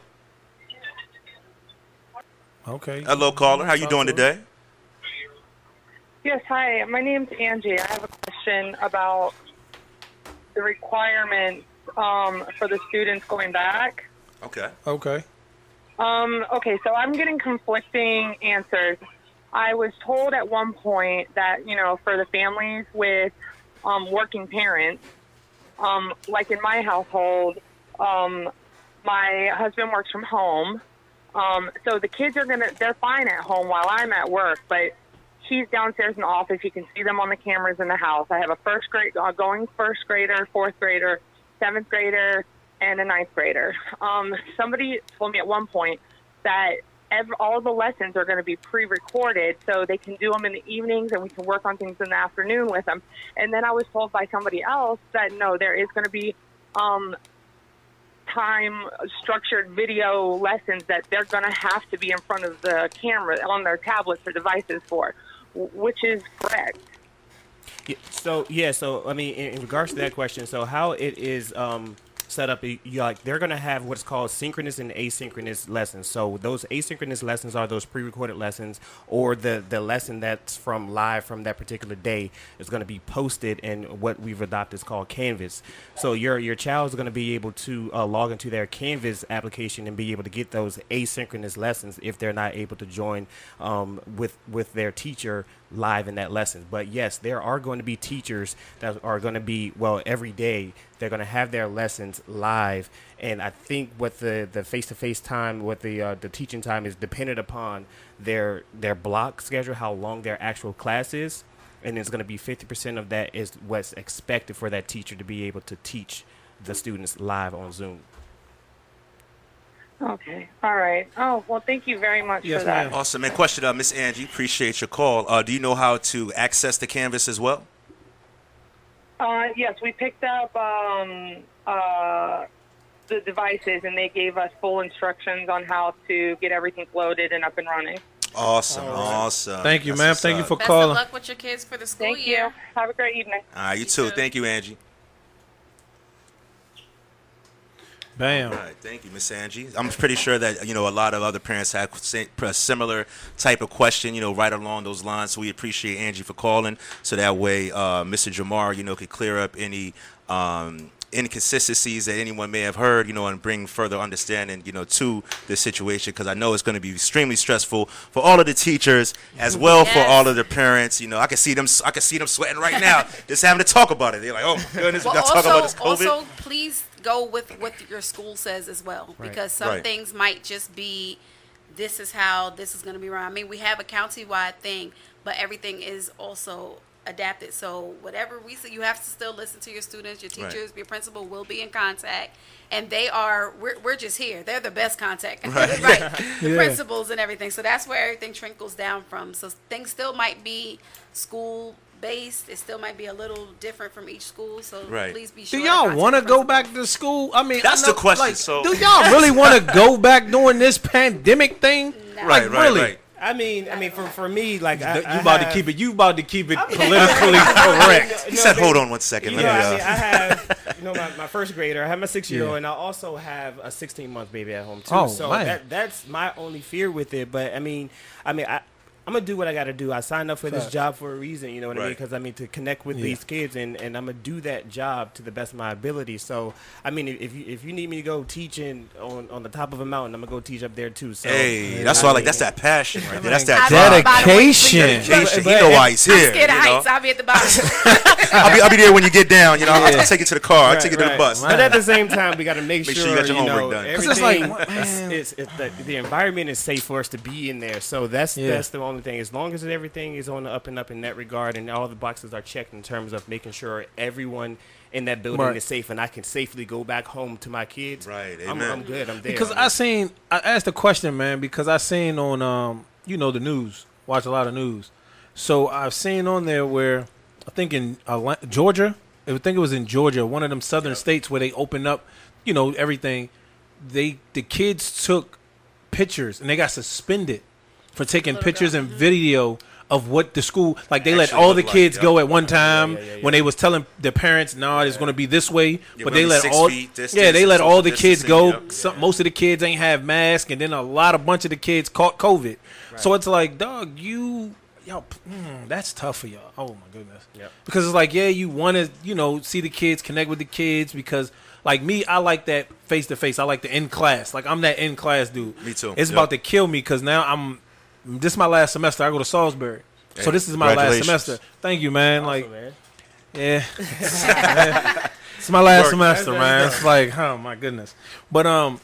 Okay. Hello, caller. How you Talk doing to today? Yes, hi. My name's Angie. I have a question about the requirements um, for the students going back. Okay. Okay. Um, okay, so I'm getting conflicting answers. I was told at one point that, you know, for the families with um, working parents, um, like in my household, um, my husband works from home. Um, so the kids are going to, they're fine at home while I'm at work, but he's downstairs in the office. You can see them on the cameras in the house. I have a first grade, uh, going first grader, fourth grader, seventh grader, and a ninth grader. Um, somebody told me at one point that every, all the lessons are going to be pre-recorded so they can do them in the evenings and we can work on things in the afternoon with them. And then I was told by somebody else that no, there is going to be um, time structured video lessons that they're going to have to be in front of the camera on their tablets or devices for, which is correct. Yeah, so yeah, so I mean, in, in regards to that question, so how it is um, set up, you like they're gonna have what's called synchronous and asynchronous lessons. So those asynchronous lessons are those pre-recorded lessons, or the the lesson that's from live from that particular day is gonna be posted in what we've adopted is called Canvas. So your your child is gonna be able to uh, log into their Canvas application and be able to get those asynchronous lessons if they're not able to join um, with with their teacher live in that lesson. But yes, there are going to be teachers that are going to be, well, every day they're going to have their lessons live, and I think what the the face-to-face time, what the uh, the teaching time is dependent upon their their block schedule, how long their actual class is, and it's going to be fifty percent of that is what's expected for that teacher to be able to teach the students live on Zoom. Okay. All right. Oh, well, thank you very much Yes, for that. ma'am. Awesome. And question, uh, Miss Angie, appreciate your call. Uh, do you know how to access the Canvas as well? Uh, yes, we picked up um, uh, the devices, and they gave us full instructions on how to get everything loaded and up and running. Awesome. Awesome. Thank you, That's ma'am. what's Thank you up. for Best calling. of luck with your kids for the school Thank year. you. Have a great evening. All right, you You too. too. Thank you, Angie. Bam. All right, thank you, Miss Angie. I'm pretty sure that you know a lot of other parents have sa- a similar type of question, you know, right along those lines. So we appreciate Angie for calling, so that way uh, Mister Jamar, you know, could clear up any um, inconsistencies that anyone may have heard, you know, and bring further understanding, you know, to this situation. Because I know it's going to be extremely stressful for all of the teachers as well for Yes. all of the parents. You know, I can see them, I can see them sweating right now just having to talk about it. They're like, oh my goodness, we Well, got to talk about this also, COVID. also, please go with what your school says as well, Right. because some Right. things might just be, this is how this is going to be run. I mean, we have a county-wide thing, but everything is also adapted. So whatever we say, you have to still listen to your students, your Right. teachers, your principal will be in contact, and they are. We're, we're just here. They're the best contact, Right. right? The Yeah. principals and everything. So that's where everything trickles down from. So things still might be school based. It still might be a little different from each school. So Right. please be sure. Do y'all contact want to the go principal. back to school? I mean, That's I know, the question, like, so- do y'all really want to go back during this pandemic thing? No. Right, Like, right, really? right. I mean, I mean, for for me, like I, You I about to have- keep it. You about to keep it politically correct. He said, hold on one second. You Let know, me, I uh, mean, I have, you know, my, my first grader. I have my six-year-old, Yeah. and I also have a sixteen-month baby at home too. Oh, so man. that that's my only fear with it. But I mean, I mean, I. I'm gonna do what I gotta do. I signed up for this Facts. job for a reason, you know what I mean? Right. Because I mean to connect with Yeah. these kids, and, and I'm gonna do that job to the best of my ability. So I mean, if you if you need me to go teaching on, on the top of a mountain, I'm gonna go teach up there too. So hey, that's why I like that's that passion right there. That's that I- drive. by the way, Dedication. Dedication. But- He know why he's I'm here. scared of you know? heights. I'll be at the bottom. I'll be I'll be there when you get down. You know, I'll, Yeah. I'll take you to the car. I'll Right, take you to the right. bus. But at the same time, we got to make, Make sure, sure you got your homework know, done. 'Cause it's like, everything what- is, man. is, is the, the environment is safe for us to be in there. So that's Yeah. that's the only thing. As long as everything is on the up and up in that regard, and all the boxes are checked in terms of making sure everyone in that building Right. is safe, and I can safely go back home to my kids. Right, I'm, amen. I'm good. I'm there. Because I seen, I asked the question, man, because I seen on, um, you know, the news, watch a lot of news. So I've seen on there where, I think in Atlanta, Georgia, I think it was in Georgia, one of them southern states where they opened up, you know, everything. They, the kids took pictures and they got suspended for taking Little pictures girl. and video of what the school, like they let Actually all the look like, kids yeah. go at one time yeah, yeah, yeah. when they was telling the parents, no, it's going to be this way, Yeah, but we're they gonna be let six all, feet distance yeah, they and let all social the kids distancing, go. yep. Some, most of the kids ain't have masks, and then a lot, a bunch of the kids caught COVID. So it's like, dog, you y'all, mm, that's tough for y'all. Oh my goodness. Yep. Because it's like, yeah, you want to, you know, see the kids, connect with the kids. Because like me, I like that face to face. I like the in class. Like I'm that in class dude. Me too. It's Yep. about to kill me because now I'm. This is my last semester. I go to Salisbury, Hey, so this is my last congratulations. semester. Thank you, man. Awesome, like, man. yeah, it's my last Work. semester, That's man. very It's like, oh my goodness. But um,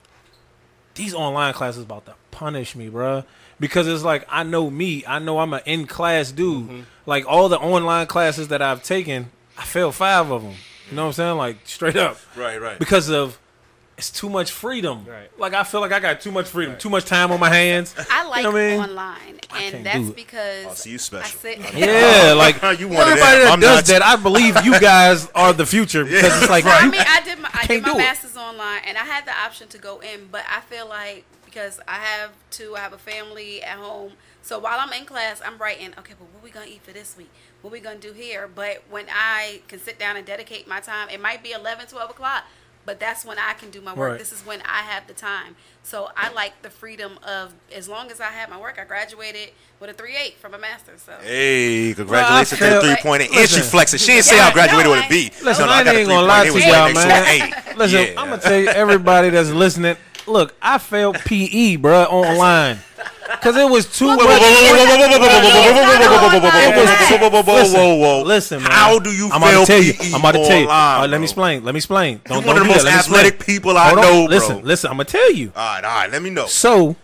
these online classes about to punish me, bruh. Because it's like I know me. I know I'm an in class dude. Mm-hmm. Like all the online classes that I've taken, I failed five of them. You know what I'm saying? Like straight up. Right, right. Because of it's too much freedom. Right. Like I feel like I got too much freedom, too much time on my hands. I like You know what I mean? online, can't and do that's it. because Oh, so you special. I sit, Yeah, like You one of everybody them. that I'm does not. that, I believe you guys are the future because it's like I you- mean, I did my I can't did my do it. master's online, and I had the option to go in, but I feel like because I have two, I have a family at home. So while I'm in class, I'm writing, okay, but what we gonna eat for this week? What we gonna do here? But when I can sit down and dedicate my time, it might be eleven, twelve o'clock, but that's when I can do my work. Right. This is when I have the time. So I like the freedom of, as long as I have my work, I graduated with a three eight from a master's. So Hey, congratulations Well, I to the feel- three pointer. And she Listen. flexing. She didn't say Yeah, I graduated no, with a I- B. Listen, No, no, I got a ain't three gonna point. lie It to was y'all, right next to man. an A. Listen, Yeah. I'm gonna tell you, everybody that's listening. Look, I failed P E, bruh, online because it was too Whoa, much. whoa, whoa, whoa, whoa, whoa, whoa, whoa, whoa, whoa, whoa, whoa, whoa, whoa, whoa, whoa, It was- whoa, whoa, whoa, listen, whoa, whoa. Listen, man. How do you I'm about fail to tell you. P E I'm about to tell you. online, All right, let bro? me explain. Let me explain. Don't, You're don't one of do the most that. Let me explain. athletic people I Hold on. know, bro. Listen, listen. I'm gonna tell you. All right, all right. Let me know. So,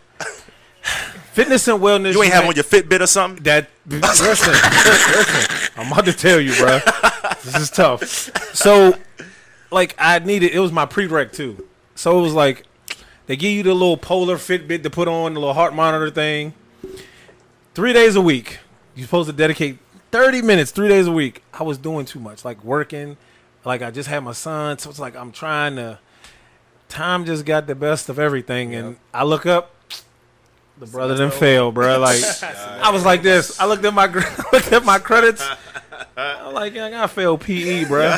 fitness and wellness. You ain't have man, on your Fitbit or something? that. Listen, listen. I'm about to tell you, bro. This is tough. So, like, I needed. It was my prereq too. So it was like they give you the little Polar Fitbit to put on, the little heart monitor thing. Three days a week. You're supposed to dedicate thirty minutes, three days a week. I was doing too much, like working. Like I just had my son, so it's like I'm trying to. Time just got the best of everything, and I look up. The brother didn't fail, bro. Like I was like this. I looked at my gr- looked at my credits. I'm like, yeah, I got failed P E, bro.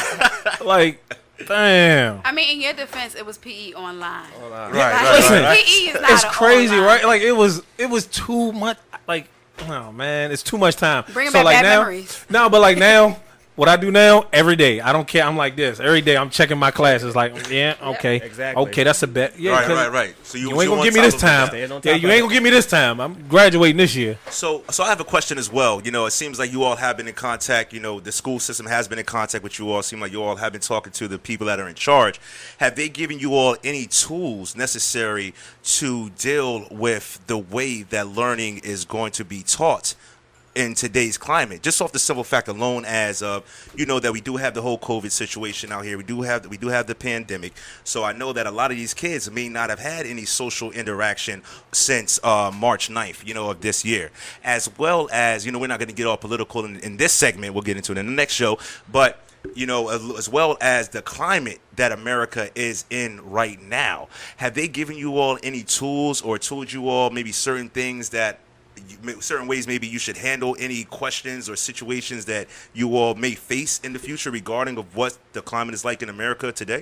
Like, damn. I mean, in your defense, it was P E online. Right, right, Listen, right. P E is not It's a crazy, online. right? Like it was, it was too much. Like, oh man, it's too much time. Bringing so back like bad now, memories. no, but like now, what I do now, every day, I don't care. I'm like this every day. I'm checking my classes. Like, yeah, okay, exactly. okay, that's a bet. Yeah, Right, 'cause right, right. So you, You you're ain't gonna on give me top this of it. time. Staying on Yeah, top you of ain't it. gonna give me this time. I'm graduating this year. So, so I have a question as well. You know, it seems like you all have been in contact. You know, the school system has been in contact with you all. It seems like you all have been talking to the people that are in charge. Have they given you all any tools necessary to deal with the way that learning is going to be taught in today's climate? Just off the simple fact alone, as of you know that we do have the whole COVID situation out here. We do have we do have the pandemic. So I know that a lot of these kids may not have had any social interaction since uh, March ninth, you know, of this year. As well as, you know, we're not going to get all political in, in this segment. We'll get into it in the next show. But you know, as, as well as the climate that America is in right now, have they given you all any tools or told you all maybe certain things that you- certain ways maybe you should handle any questions or situations that you all may face in the future regarding of what the climate is like in America today?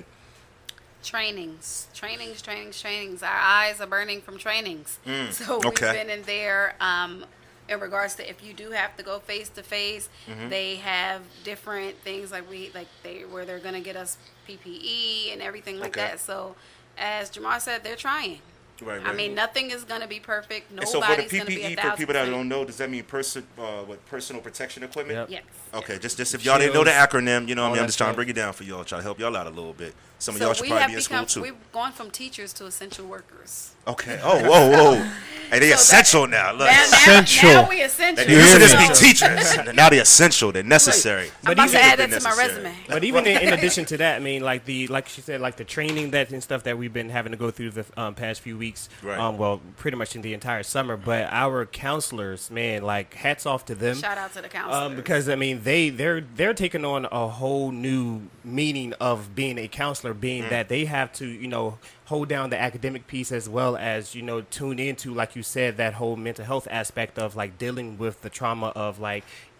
Trainings, trainings, trainings, trainings. Our eyes are burning from trainings. So okay. we've been in there um, in regards to if you do have to go face to face. They have different things like we like they where they're gonna get us P P E and everything like Okay. that. So as Jamar said, they're trying. Right, I mean, nothing is gonna be perfect. And so for the Nobody's gonna be P P a E, for thousand people that percent. don't know, does that mean person, uh, what personal protection equipment? Yep. Yes. Okay, just just if y'all didn't know the Shields, acronym, you know, what I all mean, I'm that just trying to stuff. break it down for y'all, try to help y'all out a little bit. Some of So y'all should we probably have be in become, school too. we've gone from teachers to essential workers. Okay. Oh, whoa, whoa. Hey, they So essential now. Look. Now, now, Essential. now we essential. They used to just Yeah. be teachers. Now they're essential. They're necessary. I'm But about to even- add that to my necessary. resume. But even in, in addition to that, I mean, like the like she said, like the training that and stuff that we've been having to go through the um, past few weeks. Right. Um, well, pretty much in the entire summer. But our counselors, man, like hats off to them. Shout out to the counselors. Um, because I mean, they they're they're taking on a whole new meaning of being a counselor, being Mm. that they have to, you know, hold down the academic piece as well as, you know, tune into, like you said, that whole mental health aspect of like dealing with the trauma of like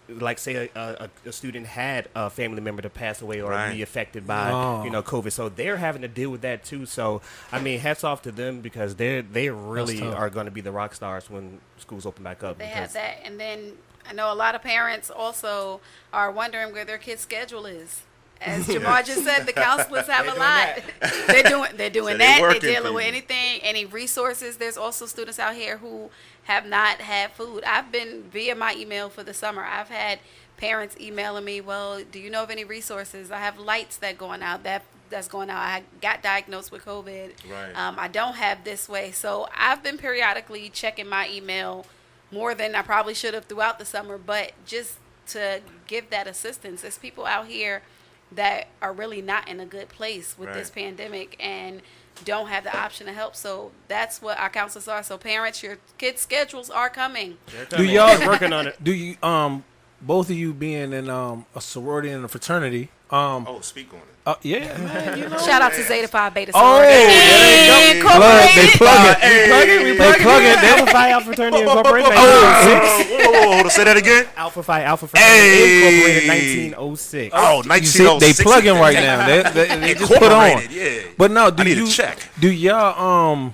like say a, a, a student had a family member to pass away or Right. be affected by Oh. you know COVID, so they're having to deal with that too. So I mean, hats off to them because they're they really tough. are going to be the rock stars when schools open back up. They because have that, and then I know a lot of parents also are wondering where their kid's schedule is. As Jamar just said, the counselors have a lot. they're doing they're doing So they that. They're working dealing for with you. anything, any resources. There's also students out here who have not had food. I've been via my email for the summer. I've had parents emailing me, well, do you know of any resources? I have lights that going out that that's going out. I got diagnosed with COVID. Right. Um, I don't have this way. So I've been periodically checking my email more than I probably should have throughout the summer, but just to give that assistance. There's people out here that are really not in a good place with this Right. pandemic and don't have the option to help. So that's what our counselors are. So parents, your kids' schedules are coming. Do y'all working on it? Do you um both of you being in um a sorority and a fraternity? Um, Oh, speak on it. uh, yeah, man, you know. Shout out to Zeta Phi Beta Oh, Sorority. there And Plug, they Incorporated. plug it. Hey. They plug it. We They plug it. They- Alpha Phi Alpha Fraternity Oh, Incorporated. whoa, whoa, whoa, hold on, say that again. Alpha Phi Alpha Fraternity Hey. Incorporated nineteen oh six. Oh, You see, they plugging right now. They, they, they just put on. Incorporated, yeah. But no, do I need you a check. do y'all um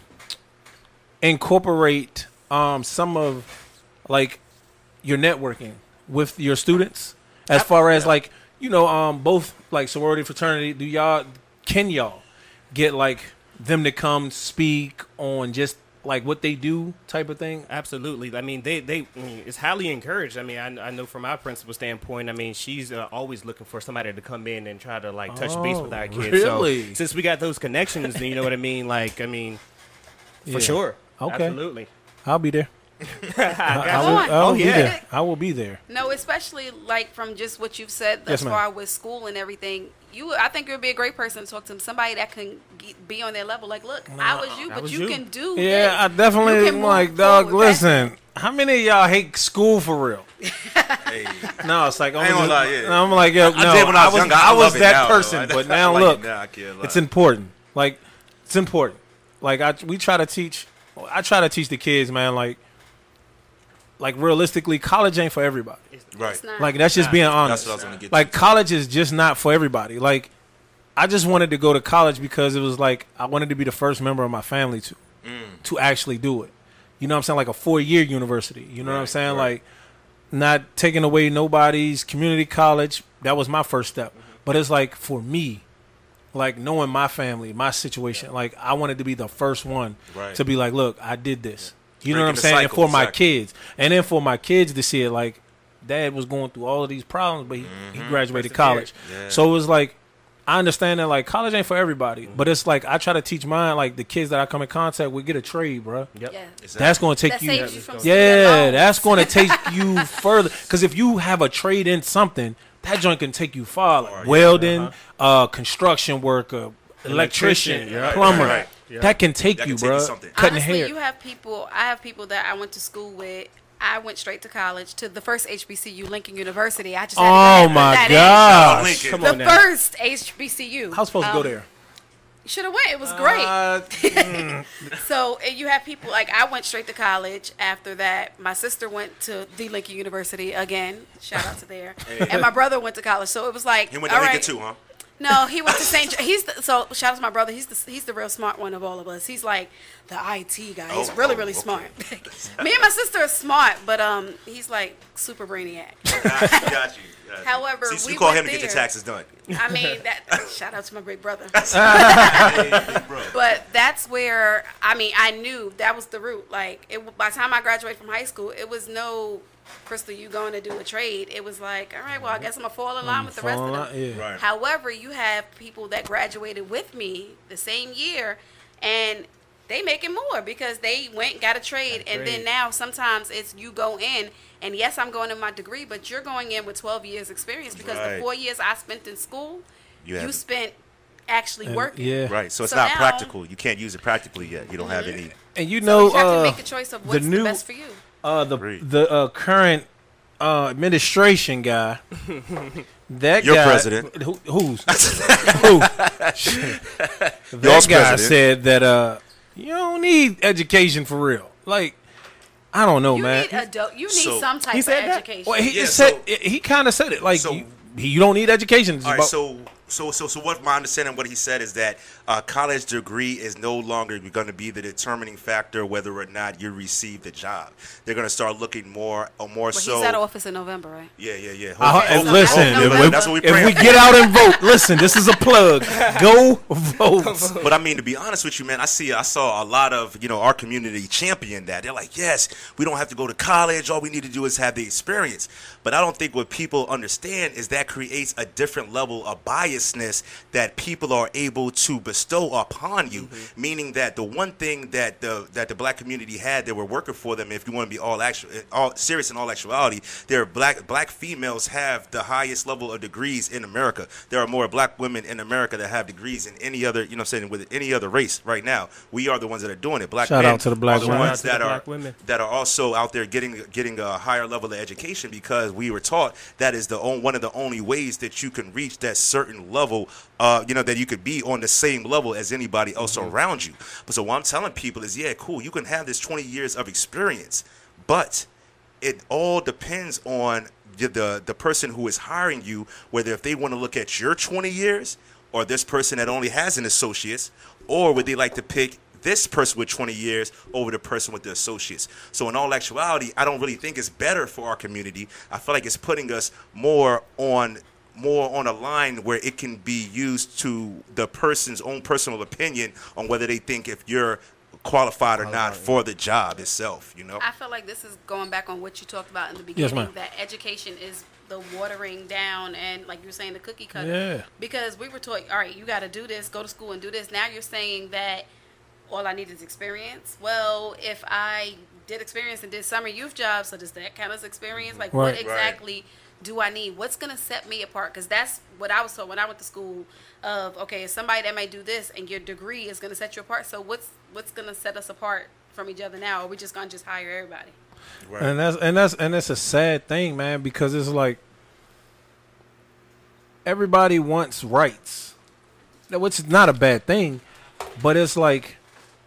incorporate um some of like your networking with your students as far as like you know um both like sorority fraternity? Do y'all can y'all get like them to come speak on just like what they do type of thing? Absolutely. I mean, they, they I mean, it's highly encouraged. I mean, I, I know from our principal standpoint, I mean, she's uh, always looking for somebody to come in and try to, like, touch base with our Oh, kids. really? So, since we got those connections, then you know what I mean? Like, I mean, for Yeah. sure. Okay. Absolutely. I'll be there. I I got will, you. I will Oh, be yeah. there. I will be there. No, especially like from just what you've said Yes, thus ma'am. far with school and everything. You, I think you'd be a great person to talk to them. Somebody that can ge- be on their level. Like, look, I was you, I but was you, you. can do. Yeah, this. I You definitely can move like dog. forward. That's- Listen, how many of y'all hate school for real? Hey. No, it's like I'm, I ain't gonna just- lie, yeah. I'm like, yo, no, I did when I was younger. I I was love it that now, person, though. but I now like it look, now, I can't lie. it's important. Like, it's important. Like, I we try to teach. I try to teach the kids, man. Like, like realistically, college ain't for everybody. Right. It's not. Like, that's just being That's honest. what I was gonna get Like, to. college is just not for everybody. Like, I just wanted to go to college because it was like I wanted to be the first member of my family to Mm. to actually do it. You know what I'm saying? Like a four year university. You know what I'm Right, saying? right. Like not taking away nobody's community college. That was my first step. But it's like for me, like knowing my family, my situation, like I wanted to be the first one Right. to be like, look, I did this. You know Breaking what I'm the saying? And cycle, for my exactly. kids. And then for my kids to see it like dad was going through all of these problems, but he, he graduated college. Yeah. So it was like I understand that like college ain't for everybody, but it's like I try to teach mine like the kids that I come in contact with get a trade, bro. Yep. Yeah. That's going to take That you. saves you from student Yeah, loans. that's going to take you further. Because if you have a trade in something, that joint can take you far. Like Far, yeah. welding, uh, construction worker, electrician, Electrician, yeah. plumber. Right. Yeah. That can take That you, can take bro. you something. Cutting Honestly, hair. you have people. I have people that I went to school with. I went straight to college to the first H B C U, Lincoln University. I just had to go Oh ahead and put my that in. gosh! Lincoln. Come The on now. first H B C U. I was supposed to go Um, there. Should have went. It was great. Uh, So and you have people like I went straight to college. After that, my sister went to the Lincoln University again. Shout out to there. And my brother went to college. So it was like, He went to all Lincoln right. too, huh? No, he went to Saint Jo- He's the, so shout out to my brother. He's the he's the real smart one of all of us. He's like the I T guy. He's Oh, really oh, really okay. smart. Me and my sister are smart, but um, he's like super brainiac. Got you, got you. got you. However, See, so we you call went him to get your there. taxes done. I mean that. Shout out to my big brother. Hey, big bro. But that's where I mean I knew that was the route. Like it, by the time I graduated from high school, it was no Crystal, you going to do a trade. It was like, all right, well I guess I'm gonna fall in line with the rest fall of them. in line, yeah. Right. However, you have people that graduated with me the same year, and they making more because they went and got a trade, Got a and then trade. now sometimes it's you go in, and yes, I'm going in my degree, but you're going in with twelve years experience because Right. the four years I spent in school, You you, have- spent actually And- working. yeah. Right, so it's So not now- practical. You can't use it practically yet. You don't have any. and you So know, you have uh, to make a choice of what's the, new best for you. uh, the Agreed. the uh, current uh, administration guy. That Your guy, president. Who, who's who? that Yours guy president. said that uh, you don't need education for real. Like, I don't know, You man. need adult. You need So- some type He of said that? education. Well, he Yeah, just said so- he kind of said it like So- you, you don't need education. It's All right, about- so so so so what my understanding of what he said is that a college degree is no longer going to be the determining factor whether or not you receive the job. They're going to start looking more or more Well, so. he's out of office in November, right? Yeah, yeah, yeah. Uh, Okay, and so listen, that's if, November. if- That's what we if praying we for. get out and vote, listen, this is a plug. Go vote. But I mean, to be honest with you, man, I see, I saw a lot of, you know, our community champion that. They're like, yes, we don't have to go to college. All we need to do is have the experience. But I don't think what people understand is that creates a different level of biasness that people are able to bestow upon you. Mm-hmm. Meaning that the one thing that the that the black community had that were working for them, if you want to be all actual, all serious in all actuality, their black black females have the highest level of degrees in America. There are more black women in America that have degrees than any other, you know, what I'm saying, with any other race right now. We are the ones that are doing it. Black Shout men out to the black are the women. ones Shout out to that the are black women. that are also out there getting getting a higher level of education because we were taught that is the on, one of the only ways that you can reach that certain level, uh, you know, that you could be on the same level as anybody else Mm-hmm. around you. But so what I'm telling people is, yeah, cool, you can have this twenty years of experience, but it all depends on the, the the person who is hiring you, whether if they want to look at your twenty years or this person that only has an associate's, or would they like to pick this person with twenty years over the person with the associates. So in all actuality, I don't really think it's better for our community. I feel like it's putting us more on more on a line where it can be used to the person's own personal opinion on whether they think if you're qualified or not for the job itself, you know? I feel like this is going back on what you talked about in the Yes, beginning, ma'am. that education is the watering down and, like you were saying, the cookie cutter. Yeah. Because we were taught, all right, you got to do this, go to school and do this. Now you're saying that all I need is experience. Well, if I did experience and did summer youth jobs, so does that count as experience? Like, what Right. exactly do I need? What's going to set me apart? Because that's what I was told when I went to school of, okay, it's somebody that may do this and your degree is going to set you apart. So what's what's going to set us apart from each other now? Or are we just going to just hire everybody? Right. And that's and that's and that's a sad thing, man, because it's like everybody wants rights, which is not a bad thing, but it's like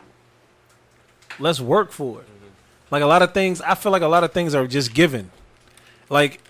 let's work for it. Like a lot of things, I feel like a lot of things are just given. Like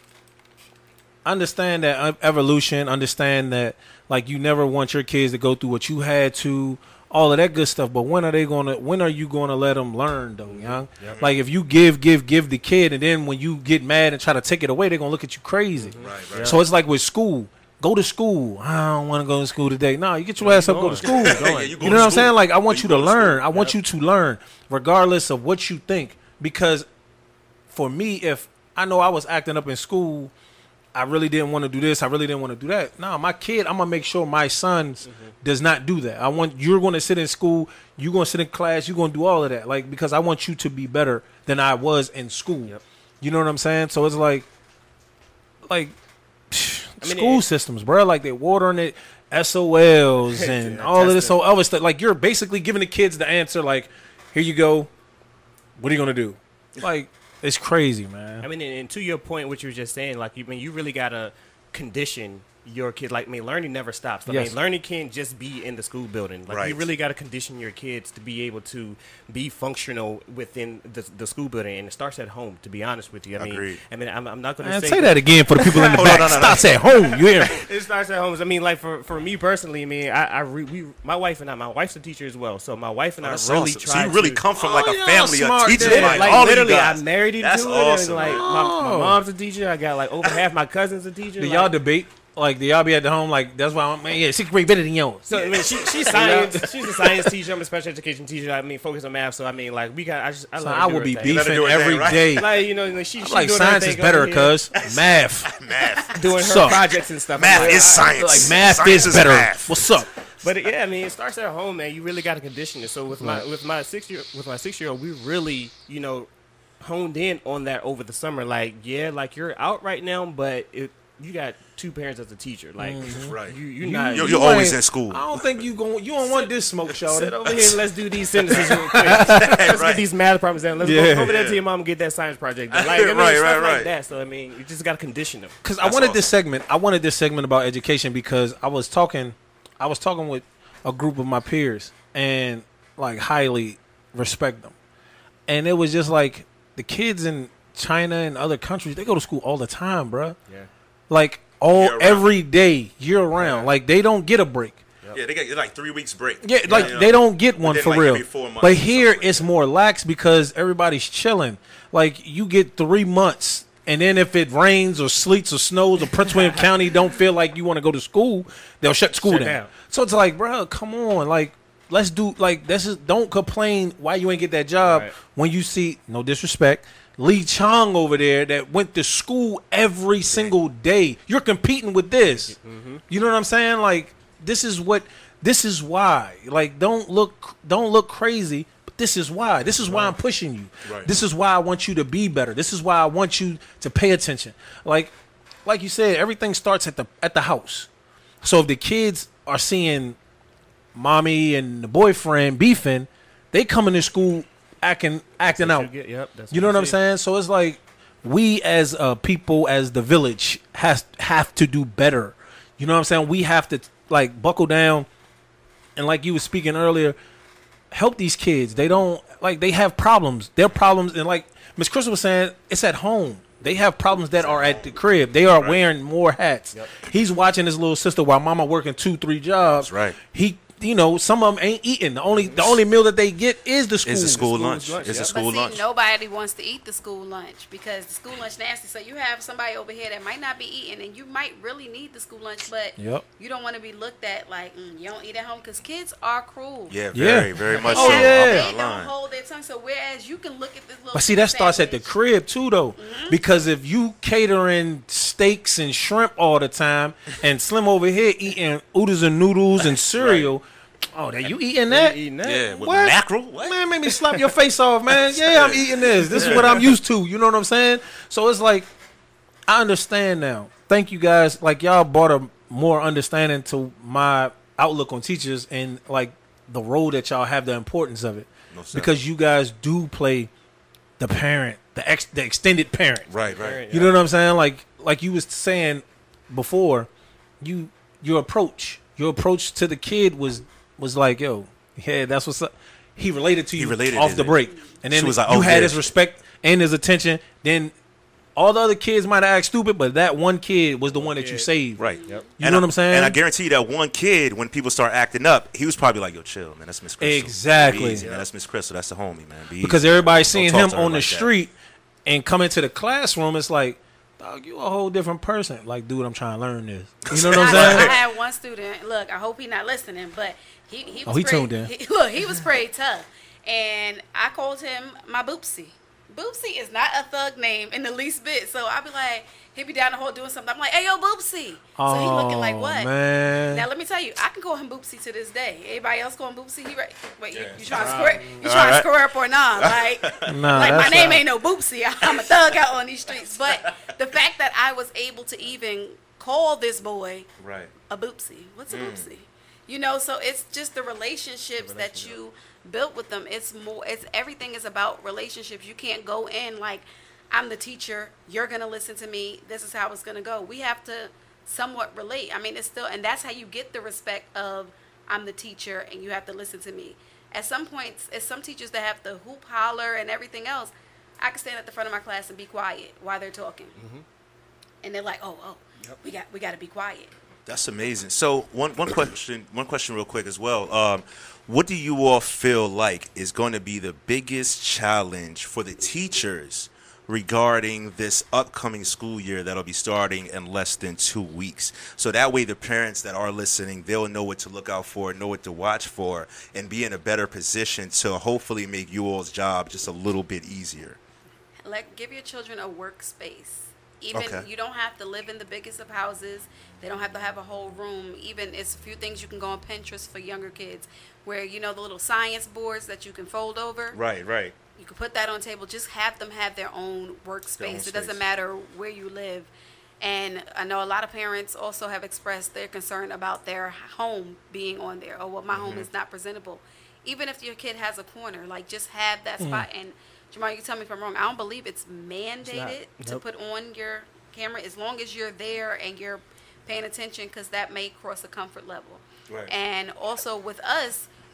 understand that uh, evolution, understand that like you never want your kids to go through what you had to. All of that good stuff, but when are they gonna? When are you gonna let them learn, though, young? Yep. Like if you give, give, give the kid, and then when you get mad and try to take it away, they're gonna look at you crazy. Right, right. So it's like with school. Go to school. I don't want to go to school today. No, you get your ass up, go to school. Yeah, you go know to what I'm school. saying? Like I want You you go to to school. learn. I want you to learn, regardless of what you think. Because for me, if I know I was acting up in school, I really didn't want to do this. I really didn't want to do that. No, my kid, I'm gonna make sure my son mm-hmm. does not do that. I want you're going to sit in school. You're going to sit in class. You're going to do all of that. Like because I want you to be better than I was in school. Yep. You know what I'm saying? So it's like, like psh, I mean, school it- systems, bro. Like they're watering it, S O Ls and Yeah, all of this testing. whole other stuff. Like you're basically giving the kids the answer. Like, here you go. What are you gonna do? Like it's crazy, man. I mean, and, and to your point, what you were just saying, like, you I mean, you really gotta condition your kid. Like, I mean, learning never stops. I Yes. mean, learning can't just be in the school building. Like, Right. you really gotta condition your kids to be able to be functional within the, the school building, and it starts at home. To be honest with you, I mean, Agreed. I mean, I'm, I'm not gonna Man, say say that again for the people in the Hold on, back. no, no, no. Starts at home. You hear me? It starts at home. I mean, like for, for me personally, I mean, I, I re, we, my wife and I, my wife's a teacher as well, so my wife and Oh, I that's really awesome. try. So you really to, come from like Oh, a yeah, family smart, of teachers, dude. like, like all of you literally, guys. I'm married into That's it. awesome. And like my, my Oh. mom's a teacher. I got like over half my cousins a teacher. Do like, y'all debate? Like, do y'all be at the home? Like, that's why I'm, man, yeah, sixth grade better than yours. So I mean, she, she's science. She's a science teacher. I'm a special education teacher. I mean, focus on math. So I mean, like we got. I just. I, So let her I do will her be thing. Let her beefing do her every thing, right? day. Like you know, like she, she Like doing her science thing is better, over here, cuz math. Math. doing her Suck. projects and stuff. Math I'm like, is all right. science. Like math Science is better. math. What's up? But yeah, I mean, it starts at home, man. You really got to condition it. So with my with my six year with my six year old, we really you know honed in on that over the summer. Like, yeah, like you're out right now, but it, you got two parents as a teacher. Like, Right. you you're not. You're, you you're always ain't- in school. I don't think you going. You don't want this smoke, sit shawty. over here and let's do these sentences real quick. Let's Right. get these math problems down. Let's Yeah. go over there Yeah. to your mom and get that science project done. Like, I mean, Right, stuff right, like right. that. So I mean, you just got to condition them. Because I That's wanted this awesome. segment. I wanted this segment about education because I was talking. I was talking with a group of my peers and like highly respect them, and it was just like the kids in China and other countries, they go to school all the time, bruh. Yeah. Like all Year round. every day, year round. Like they don't get a break. Yeah, they get like three weeks break. Yeah, like you know? they don't get one then, for like, real. every four months But or here something like it's that. more lax because everybody's chilling. Like you get three months, and then if it rains or sleets or snows or Prince William County don't feel like you want to go to school, they'll shut school Shut down. down. So it's like, bro, come on, like let's do like this is don't complain why you ain't get that job Right. when you see no disrespect. Lee Chong over there that went to school every single day. You're competing with this. Mm-hmm. You know what I'm saying? Like this is what this is why. Like don't look don't look crazy, but this is why. This is why I'm pushing you. Right. This is why I want you to be better. This is why I want you to pay attention. Like like you said, everything starts at the at the house. So if the kids are seeing mommy and the boyfriend beefing, they coming to school acting acting That's what out. you get, yep, that's You know what what I'm see. saying? So it's like we as a people, as the village, has have to do better. You know what I'm saying? We have to like buckle down and like you were speaking earlier, help these kids. They don't like they have problems. Their problems and like Miss Crystal was saying, it's at home. They have problems that are at the crib. They are wearing more hats. Yep. He's watching his little sister while mama working two, three jobs. That's right. He you know, some of them ain't eating. The only the only meal that they get is the school. It's a school lunch. lunch, It's yeah. a school but see, lunch. nobody wants to eat the school lunch because the school lunch nasty. So you have somebody over here that might not be eating, and you might really need the school lunch, but Yep. you don't want to be looked at like mm, you don't eat at home because kids are cruel. Yeah, Yeah. very, very much Oh, so. yeah. I'm They not don't lying. hold their tongue. So whereas you can look at this little. But see, that starts at the sandwich- crib too, though, because if you catering steaks and shrimp all the time, and Slim over here eating oodles and noodles and cereal, oh, that you eating that? Eating that. Yeah, with What? mackerel. What? Man, make me slap your face off, man. Yeah, I'm eating this. This is what I'm used to. You know what I'm saying? So it's like, I understand now. Thank you guys. Like y'all brought a more understanding to my outlook on teachers and like the role that y'all have, the importance of it, Most definitely. because you guys do play the parent, the ex, the extended parent. Right, right. You know what I'm saying? Like like you was saying before, you your approach, your approach to the kid was was like, yo, yeah, that's what's up. He related to He you related, off is the it? break, and then She was like, you oh, had yeah. his respect and his attention. Then all the other kids might have acted stupid, but that one kid was the one that you kid. saved. Right. Yep. You And know I- what I'm saying? And I guarantee you that one kid, when people start acting up, he was probably like, yo, chill, man. That's Miss Crystal. Exactly. Be easy, man. That's Miss Crystal. That's the homie, man. Be Because easy. everybody's Don't seeing talk him to her on the like that. street and coming to the classroom. It's like, dog, you a whole different person. Like, dude, I'm trying to learn this. You know what I'm I, I saying? had one student. Look, I hope he's not listening, but he he was Oh, he pretty, tuned in. he- look, he was pretty tough, and I called him my Boopsie. Boopsie is not a thug name in the least bit. So I'd be like, he'd be down the hall doing something. I'm like, hey yo, Boopsie. So he looking like Oh, what? man. Now let me tell you, I can call him Boopsie to this day. Anybody else call him Boopsie? He right? Wait, you, you trying to square? You All trying right. to square up or not? Like, Nah, like my that's name not- ain't no Boopsie. I'm a thug out on these streets. But the fact that I was able to even call this boy Right. a Boopsie, what's a Boopsie? You know, so it's just the relationships that you built with them. It's more. It's everything is about relationships. You can't go in like, I'm the teacher. You're gonna listen to me. This is how it's gonna go. We have to somewhat relate. I mean, it's still, and that's how you get the respect of I'm the teacher and you have to listen to me. At some points, as some teachers that have to hoop, holler, and everything else, I can stand at the front of my class and be quiet while they're talking, and they're like, "Oh, oh, we got we got to be quiet." That's amazing. So one one question one question real quick as well. Um, what do you all feel like is going to be the biggest challenge for the teachers regarding this upcoming school year that'll be starting in less than two weeks? So that way the parents that are listening, they'll know what to look out for, know what to watch for, and be in a better position to hopefully make you all's job just a little bit easier. Let give your children a workspace. Even Okay. you don't have to live in the biggest of houses. They don't have to have a whole room. Even it's a few things you can go on Pinterest for younger kids, where you know the little science boards that you can fold over. Right, right. You can put that on the table. Just have them have their own workspace. Their own It space. doesn't matter where you live. And I know a lot of parents also have expressed their concern about their home being on there. Oh, well, my home is not presentable. Even if your kid has a corner, like just have that spot. And Jamal, you can tell me if I'm wrong. I don't believe it's mandated to Nope. put on your camera as long as you're there and you're paying attention, because that may cross a comfort level. Right. And also with us,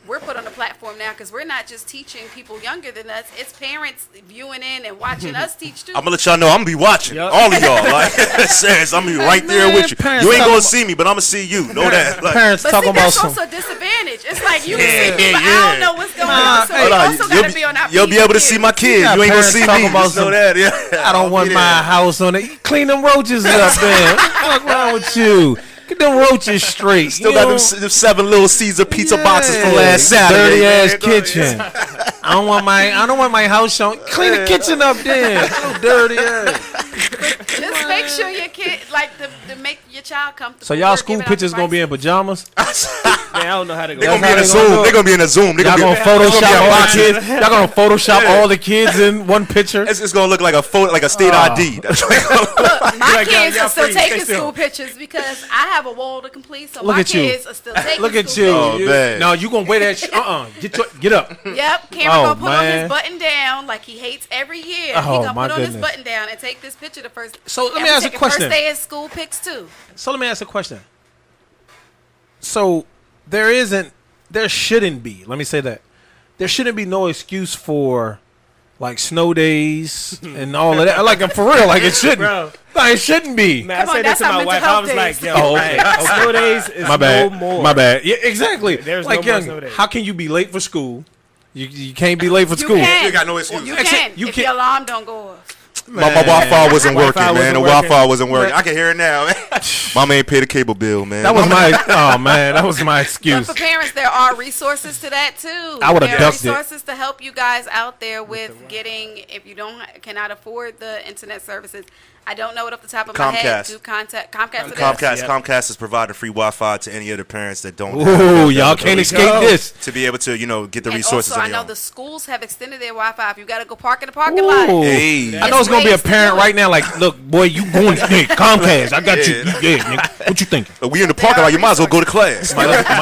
we're put on the platform now because we're not just teaching people younger than us. It's parents viewing in and watching us teach too. I'm gonna let y'all know I'm gonna be watching Yep. all of y'all. Like, serious, I'm gonna be right there Man, with you. parents You ain't talking gonna about- see me, but I'm gonna see you. Know that. Like, Parents But talking see, about that's some. also a disadvantage. It's like you Yeah, can see me, but yeah, I yeah. don't know what's going Nah, on. So hey, we hold on, also you'll got to be, be on our you'll be able to see my kids. got You ain't gonna parents see talking me. about Just know some- that. Yeah. I don't want my house on it. Clean them roaches up, man. What's wrong with you? Get them roaches straight. Still You got know? them, s- them seven little Caesar pizza Yeah. boxes from last Saturday. Dirty man. ass kitchen. I don't want my I don't want my house shown. Clean the kitchen up then. So dirty ass. Just make sure your kid, like, to, to make your child comfortable. So y'all We're school giving out pictures gonna be in devices. pajamas? Man, I don't know how to go. They're gonna be in a That's how they Zoom. gonna do They're it. gonna be in a Zoom. They're Y'all gonna gonna be, Photoshop it's all gonna be a the box. kids. Y'all gonna Photoshop Yeah. all the kids in one picture. It's, it's gonna look like a photo, like a state Oh. I D. That's what it's gonna look like. Look, my Like, y'all- kids y'all are still free. Stay taking still. school pictures because I have a wall to complete. So Look my at you. kids are still taking Look at school you. Oh, You- man. No, you gonna wear that? Sh- uh-uh. Get your, get up. pictures. Yep, Cameron Oh, gonna put on man. his button down like he hates every year. Oh, he gonna my put on his goodness. button down and take this picture the first. So let and me we ask a taking question. First day of school pics too. So let me ask a question. So there isn't, there shouldn't be. Let me say that there shouldn't be no excuse for like snow days and all of that. Like for real, like it shouldn't. Bro. No, it shouldn't be. Man, Come I on, said that that's to our my mental wife. I health was days. like, yo, Oh, man, okay. snow days is My bad. no more. My bad. Yeah, exactly. There's like no more young, snow days. how can you be late for school? You you can't be late for You school. can. You got no excuse. You Actually, can. you if can- your alarm don't go off. My, my Wi-Fi wasn't working, Wi-Fi man. The wasn't Wi-Fi working. wasn't working. I can hear it now. Mama ain't paid the cable bill, man. That was my oh man, that was my But excuse. for parents, there are resources to that too. I would've There are ducked it. resources to help you guys out there with getting, if you don't cannot afford the internet services. I don't know it off the top of my head. Comcast. Do contact Comcast. it is. Comcast. Yeah. Comcast is providing free Wi-Fi to any of the parents that don't. have Ooh, the y'all can't ability escape go. this. to be able to, you know, get the And resources. also, on I their know own. the schools have extended their Wi-Fi. If you got to go park in the parking lot, Ooh. Hey. I know it's gonna be a ways to parent do it. right now. Like, look, boy, you going hey, Comcast? I got you. Yeah. you. Yeah, nigga. What you think? But we in the parking lot. You might as well go to class.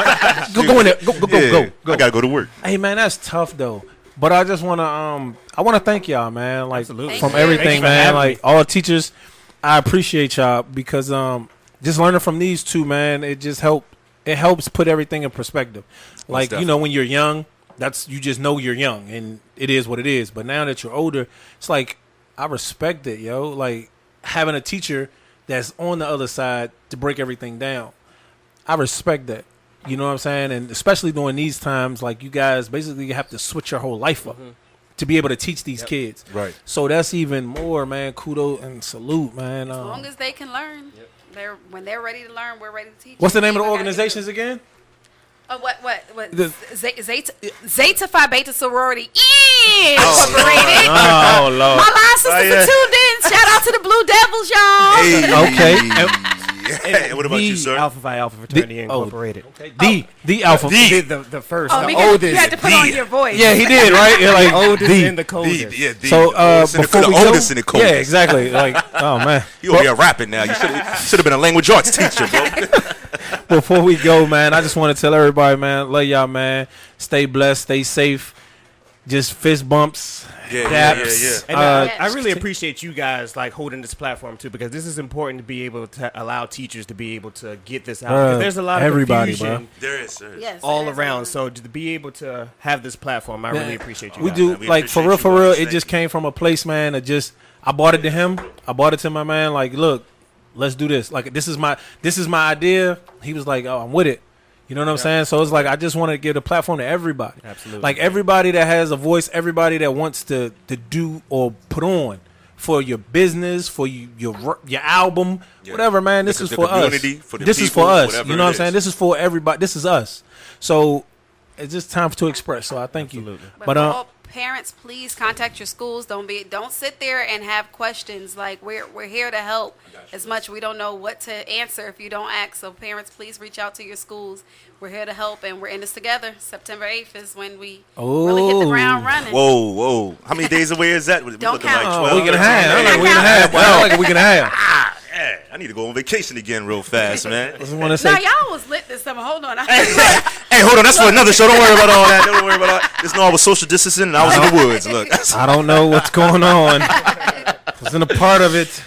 Go, go in there. Go, go, go, Yeah, go, go. I gotta go to work. Hey, man, that's tough though. But I just wanna, um, I wanna thank y'all, man. Like Absolutely. from Thank you. everything, Thanks for man. having Like all teachers, I appreciate y'all because um, just learning from these two, man, it just help. It helps put everything in perspective. Like you definitely. know, when you're young, that's you just know you're young, and it is what it is. But now that you're older, it's like I respect it, yo. Like having a teacher that's on the other side to break everything down. I respect that. You know what I'm saying? And especially during these times, like you guys basically have to switch your whole life up to be able to teach these kids. Right. So that's even more, man. Kudos and salute, man. as Um, long as they can learn, they're when they're ready to learn, we're ready to teach. what's the them. name of the We even gotta organizations again? Oh, what, what, what? The- Z- Zeta, Zeta Phi Beta Sorority Incorporated. Oh, Lord. My line sisters Oh, yeah. are tuned in. Shout out to the Blue Devils, y'all. Hey. Okay. Hey, what about the you, sir? Alpha Phi Alpha Fraternity The- oh. Incorporated. The the alpha. The, the, the first, Oh, the because oldest. you had to put the- on your voice. Yeah, he did, right? Yeah, like oldest the. and the coldest. The, yeah, the, So uh, oldest and the- before the we go, oldest and the yeah, coldest. exactly. Like, oh man. You over here rapping now. You should should have been a language arts teacher, bro. Before we go, man, I just want to tell everybody, man, love y'all, man. Stay blessed, stay safe. Just fist bumps, Yeah, yeah, yeah, daps. And uh, I, I really appreciate you guys like holding this platform too, because this is important to be able to allow teachers to be able to get this out. 'Cause Bruh, there's a lot of everybody, confusion There is, there is. Yes, all it is. around. So to be able to have this platform, I really appreciate you. We guys. do man. We like for appreciate real, you for guys. real. It Thank just you. came from a place, man. That just I bought it to him. I bought it to my man. Like, look, let's do this. Like, this is my this is my idea. He was like, oh, I'm with it. You know what I'm saying? So it's like I just want to give a platform to everybody. Absolutely. Like everybody that has a voice, everybody that wants to to do or put on for your business, for you, your your album, Yeah. whatever, man. This The- is the for us. community, for the this is people, for us. whatever You know it what I'm saying? is. This is for everybody. This is us. So it's just time to express. So I thank you. Absolutely. But, But for uh, all parents, please contact your schools. Don't be don't sit there and have questions. Like we're we're here to help as much. We don't know what to answer if you don't ask. So parents, please reach out to your schools. We're here to help, and we're in this together. September eighth is when we really hit the ground Oh. running. Whoa, whoa. How many days away is that? We Don't looking count. like oh, twelve. we can have. I'm Hey, like we can have. Well, like we can have. ah, yeah, I need to go on vacation again real fast, man. Just want to say. Now y'all was lit this summer. Hold on. Hey, hold on. That's for another show. Don't worry about all that. Don't worry about all that. Just know I was social distancing and I was in the woods. Look. I don't know what's going on. Wasn't a part of it.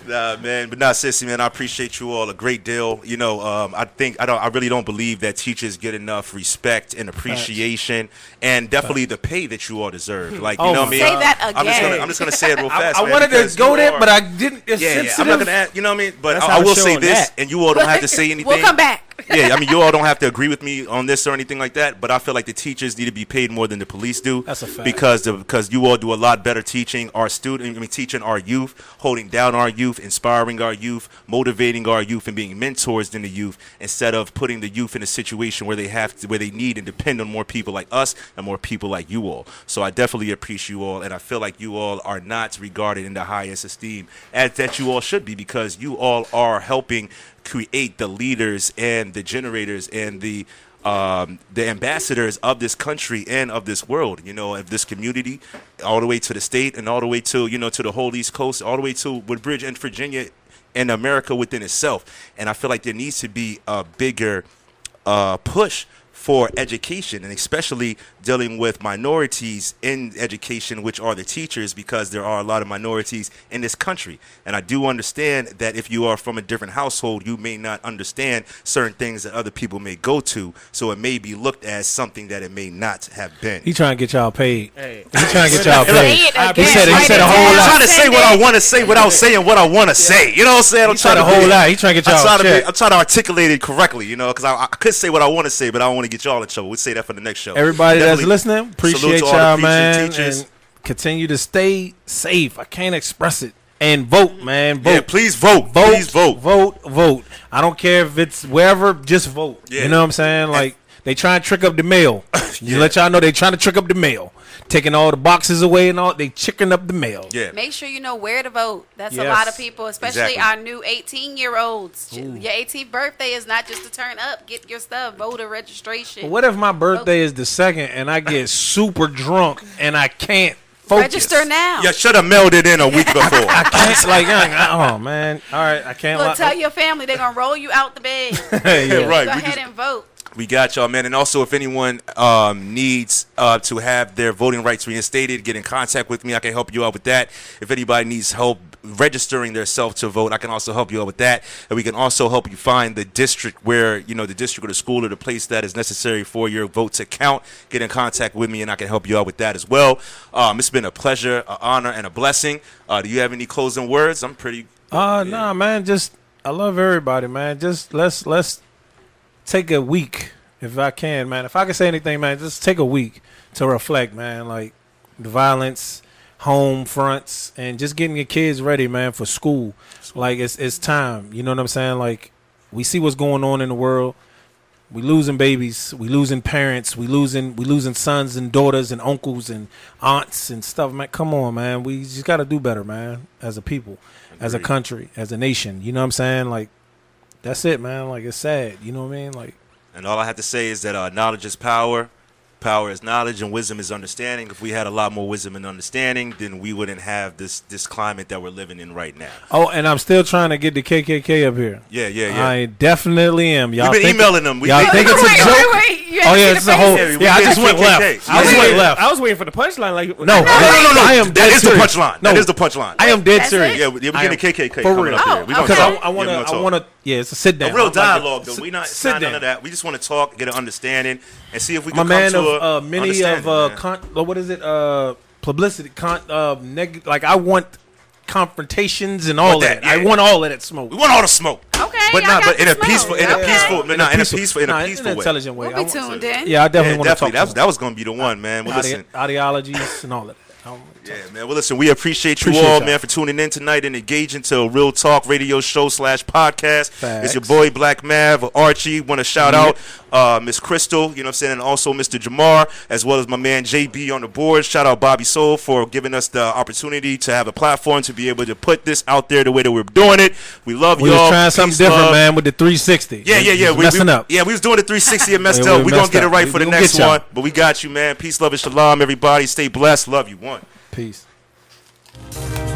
Nah, man, but not sissy, man. I appreciate you all a great deal. You know, um, I think I don't. I really don't believe that teachers get enough respect and appreciation, and definitely the pay that you all deserve. Like, you Oh know my what I mean? Say that I'm just gonna, again. I'm just gonna say it real fast. I, I man, wanted because to go you there, are- but I didn't. It's Yeah, yeah. sensitive. I'm not gonna. Add, you know what I mean? But That's I, how I the will show say on this, that. and you all don't have to say anything. We'll come back. Yeah, I mean, you all don't have to agree with me on this or anything like that, but I feel like the teachers need to be paid more than the police do. That's a fact. Because the, because you all do a lot better teaching our student, I mean, teaching our youth, holding down our youth, inspiring our youth, motivating our youth, and being mentors in the youth, instead of putting the youth in a situation where they have to, where they need and depend on more people like us and more people like you all. So I definitely appreciate you all, and I feel like you all are not regarded in the highest esteem as that you all should be, because you all are helping create the leaders and the generators and the um, the ambassadors of this country and of this world, you know, of this community, all the way to the state and all the way to, you know, to the whole East Coast, all the way to Woodbridge and Virginia and America within itself. And I feel like there needs to be a bigger uh, push for education, and especially dealing with minorities in education, which are the teachers, because there are a lot of minorities in this country. And I do understand that if you are from a different household, you may not understand certain things that other people may go to, so it may be looked as something that it may not have been. He trying to get y'all paid. Hey. He trying to get y'all Say paid. it again. He said- he Write said it a whole down. lot. I'm trying to say Send what I it. want to say without saying what I want to say. You know what I'm saying? I'm He said a to whole be- lot. He trying to get I'm y'all trying to, be, check. I'm trying to articulate it correctly, you know, because I, I could say what I want to say, but I don't want to get y'all in trouble. We'll say that for the next show. Everybody that's Definitely listening, salute appreciate to all the y'all, preaching man, teachers. and continue to stay safe. I can't express it. And vote, man. Vote. Yeah, please vote. Vote, Please vote. vote, vote. I don't care if it's wherever, just vote. Yeah. You know what I'm saying? Like, they trying to trick up the mail. You Yeah. let y'all know they trying to trick up the mail. Taking all the boxes away and all, they chicken up the mail. Yeah. Make sure you know where to vote. That's a Yes. lot of people, especially Exactly. our new eighteen-year-olds. Your eighteenth birthday is not just to turn up. Get your stuff, voter registration. But what if my birthday is the second and I get super drunk and I can't focus? Register now. You should have mailed it in a week before. I can't, like, I- oh, man. All right, I can't. Look, li- tell your family they're gonna roll you out the bed. Yeah. Right. Go we ahead just- and vote. We got y'all, man. And also, if anyone um, needs uh, to have their voting rights reinstated, get in contact with me. I can help you out with that. If anybody needs help registering their self to vote, I can also help you out with that. And we can also help you find the district where, you know, the district or the school or the place that is necessary for your vote to count. Get in contact with me, and I can help you out with that as well. Um, it's been a pleasure, an honor, and a blessing. Uh, do you have any closing words? I'm pretty. Uh, nah, man. Just I love everybody, man. Just let's let's take a week if I can, man. If I can say anything, man, just take a week to reflect, man. Like the violence, home fronts, and just getting your kids ready, man, for school. Like it's it's time. You know what I'm saying? Like we see what's going on in the world. We losing babies, we losing parents, we losing we losing sons and daughters and uncles and aunts and stuff, man. Come on, man. We just got to do better, man, as a people, as a Agreed. country, as a nation. You know what I'm saying? Like that's it, man. Like it's sad. You know what I mean? Like And all I have to say is that uh, knowledge is power. Power is knowledge, and wisdom is understanding. If we had a lot more wisdom and understanding, then we wouldn't have this this climate that we're living in right now. oh, and I'm still trying to get the K K K up here. Yeah, yeah, yeah. I definitely am. Y'all We've been think, emailing them. We- y'all we- think it's a wait, joke? wait, wait. You Oh haven't yeah, seen it's the a whole. faces? we Yeah, I did just went K K K. left. I Yeah, just yeah, went yeah. left. I was waiting for the punchline. Like No, No, no, no, no. I am That dead is the serious. punchline. No. That is the punchline. I am dead That's serious. it? Yeah, we- yeah, we're I getting am- a K K K for coming real. up Oh, here. We gonna Because talk. I, I want to, Yeah, we gonna I talk. want to, yeah, it's a sit down. A real I'm like, dialogue, though. sit- We not, sit not none down. of that. We just want to talk, get an understanding, and see if we My can man come of to a uh, many of understanding, uh, man. con- uh, what is it? Uh, publicity, con- uh, neg- like I want confrontations and all Want that, that. I yeah. want all of that smoke. We want all the smoke. Okay, But y'all not, got but in the a peaceful, smoke. in a Okay. peaceful, no, no, in a peaceful, in nah, a peaceful an way. intelligent way. We'll I be want- tuned in. Yeah, I definitely Yeah, want to definitely. talk. That was, to that was gonna be the one, man. Well, ide- listen. ideologies and all of that. I want to Yeah, talk. man. Well, listen, we appreciate you Appreciate all, y'all. man, for tuning in tonight and engaging to a Real Talk radio show slash podcast. Facts. It's your boy Black Mav, Archie. Want to shout out uh, Miss Crystal, you know what I'm saying, and also Mister Jamar, as well as my man J B on the board. Shout out Bobby Soul for giving us the opportunity to have a platform to be able to put this out there the way that we're doing it. We love We y'all. was trying something Peace, different, love. man, with the three sixty. Yeah, yeah, yeah. We, messing we, up. Yeah, we was doing the three sixty and messed Yeah, up. we We're going messed to get it up. right We- for we the gonna next get y'all. one. But we got you, man. Peace, love, and shalom, everybody. Stay blessed. Love you. One. Peace.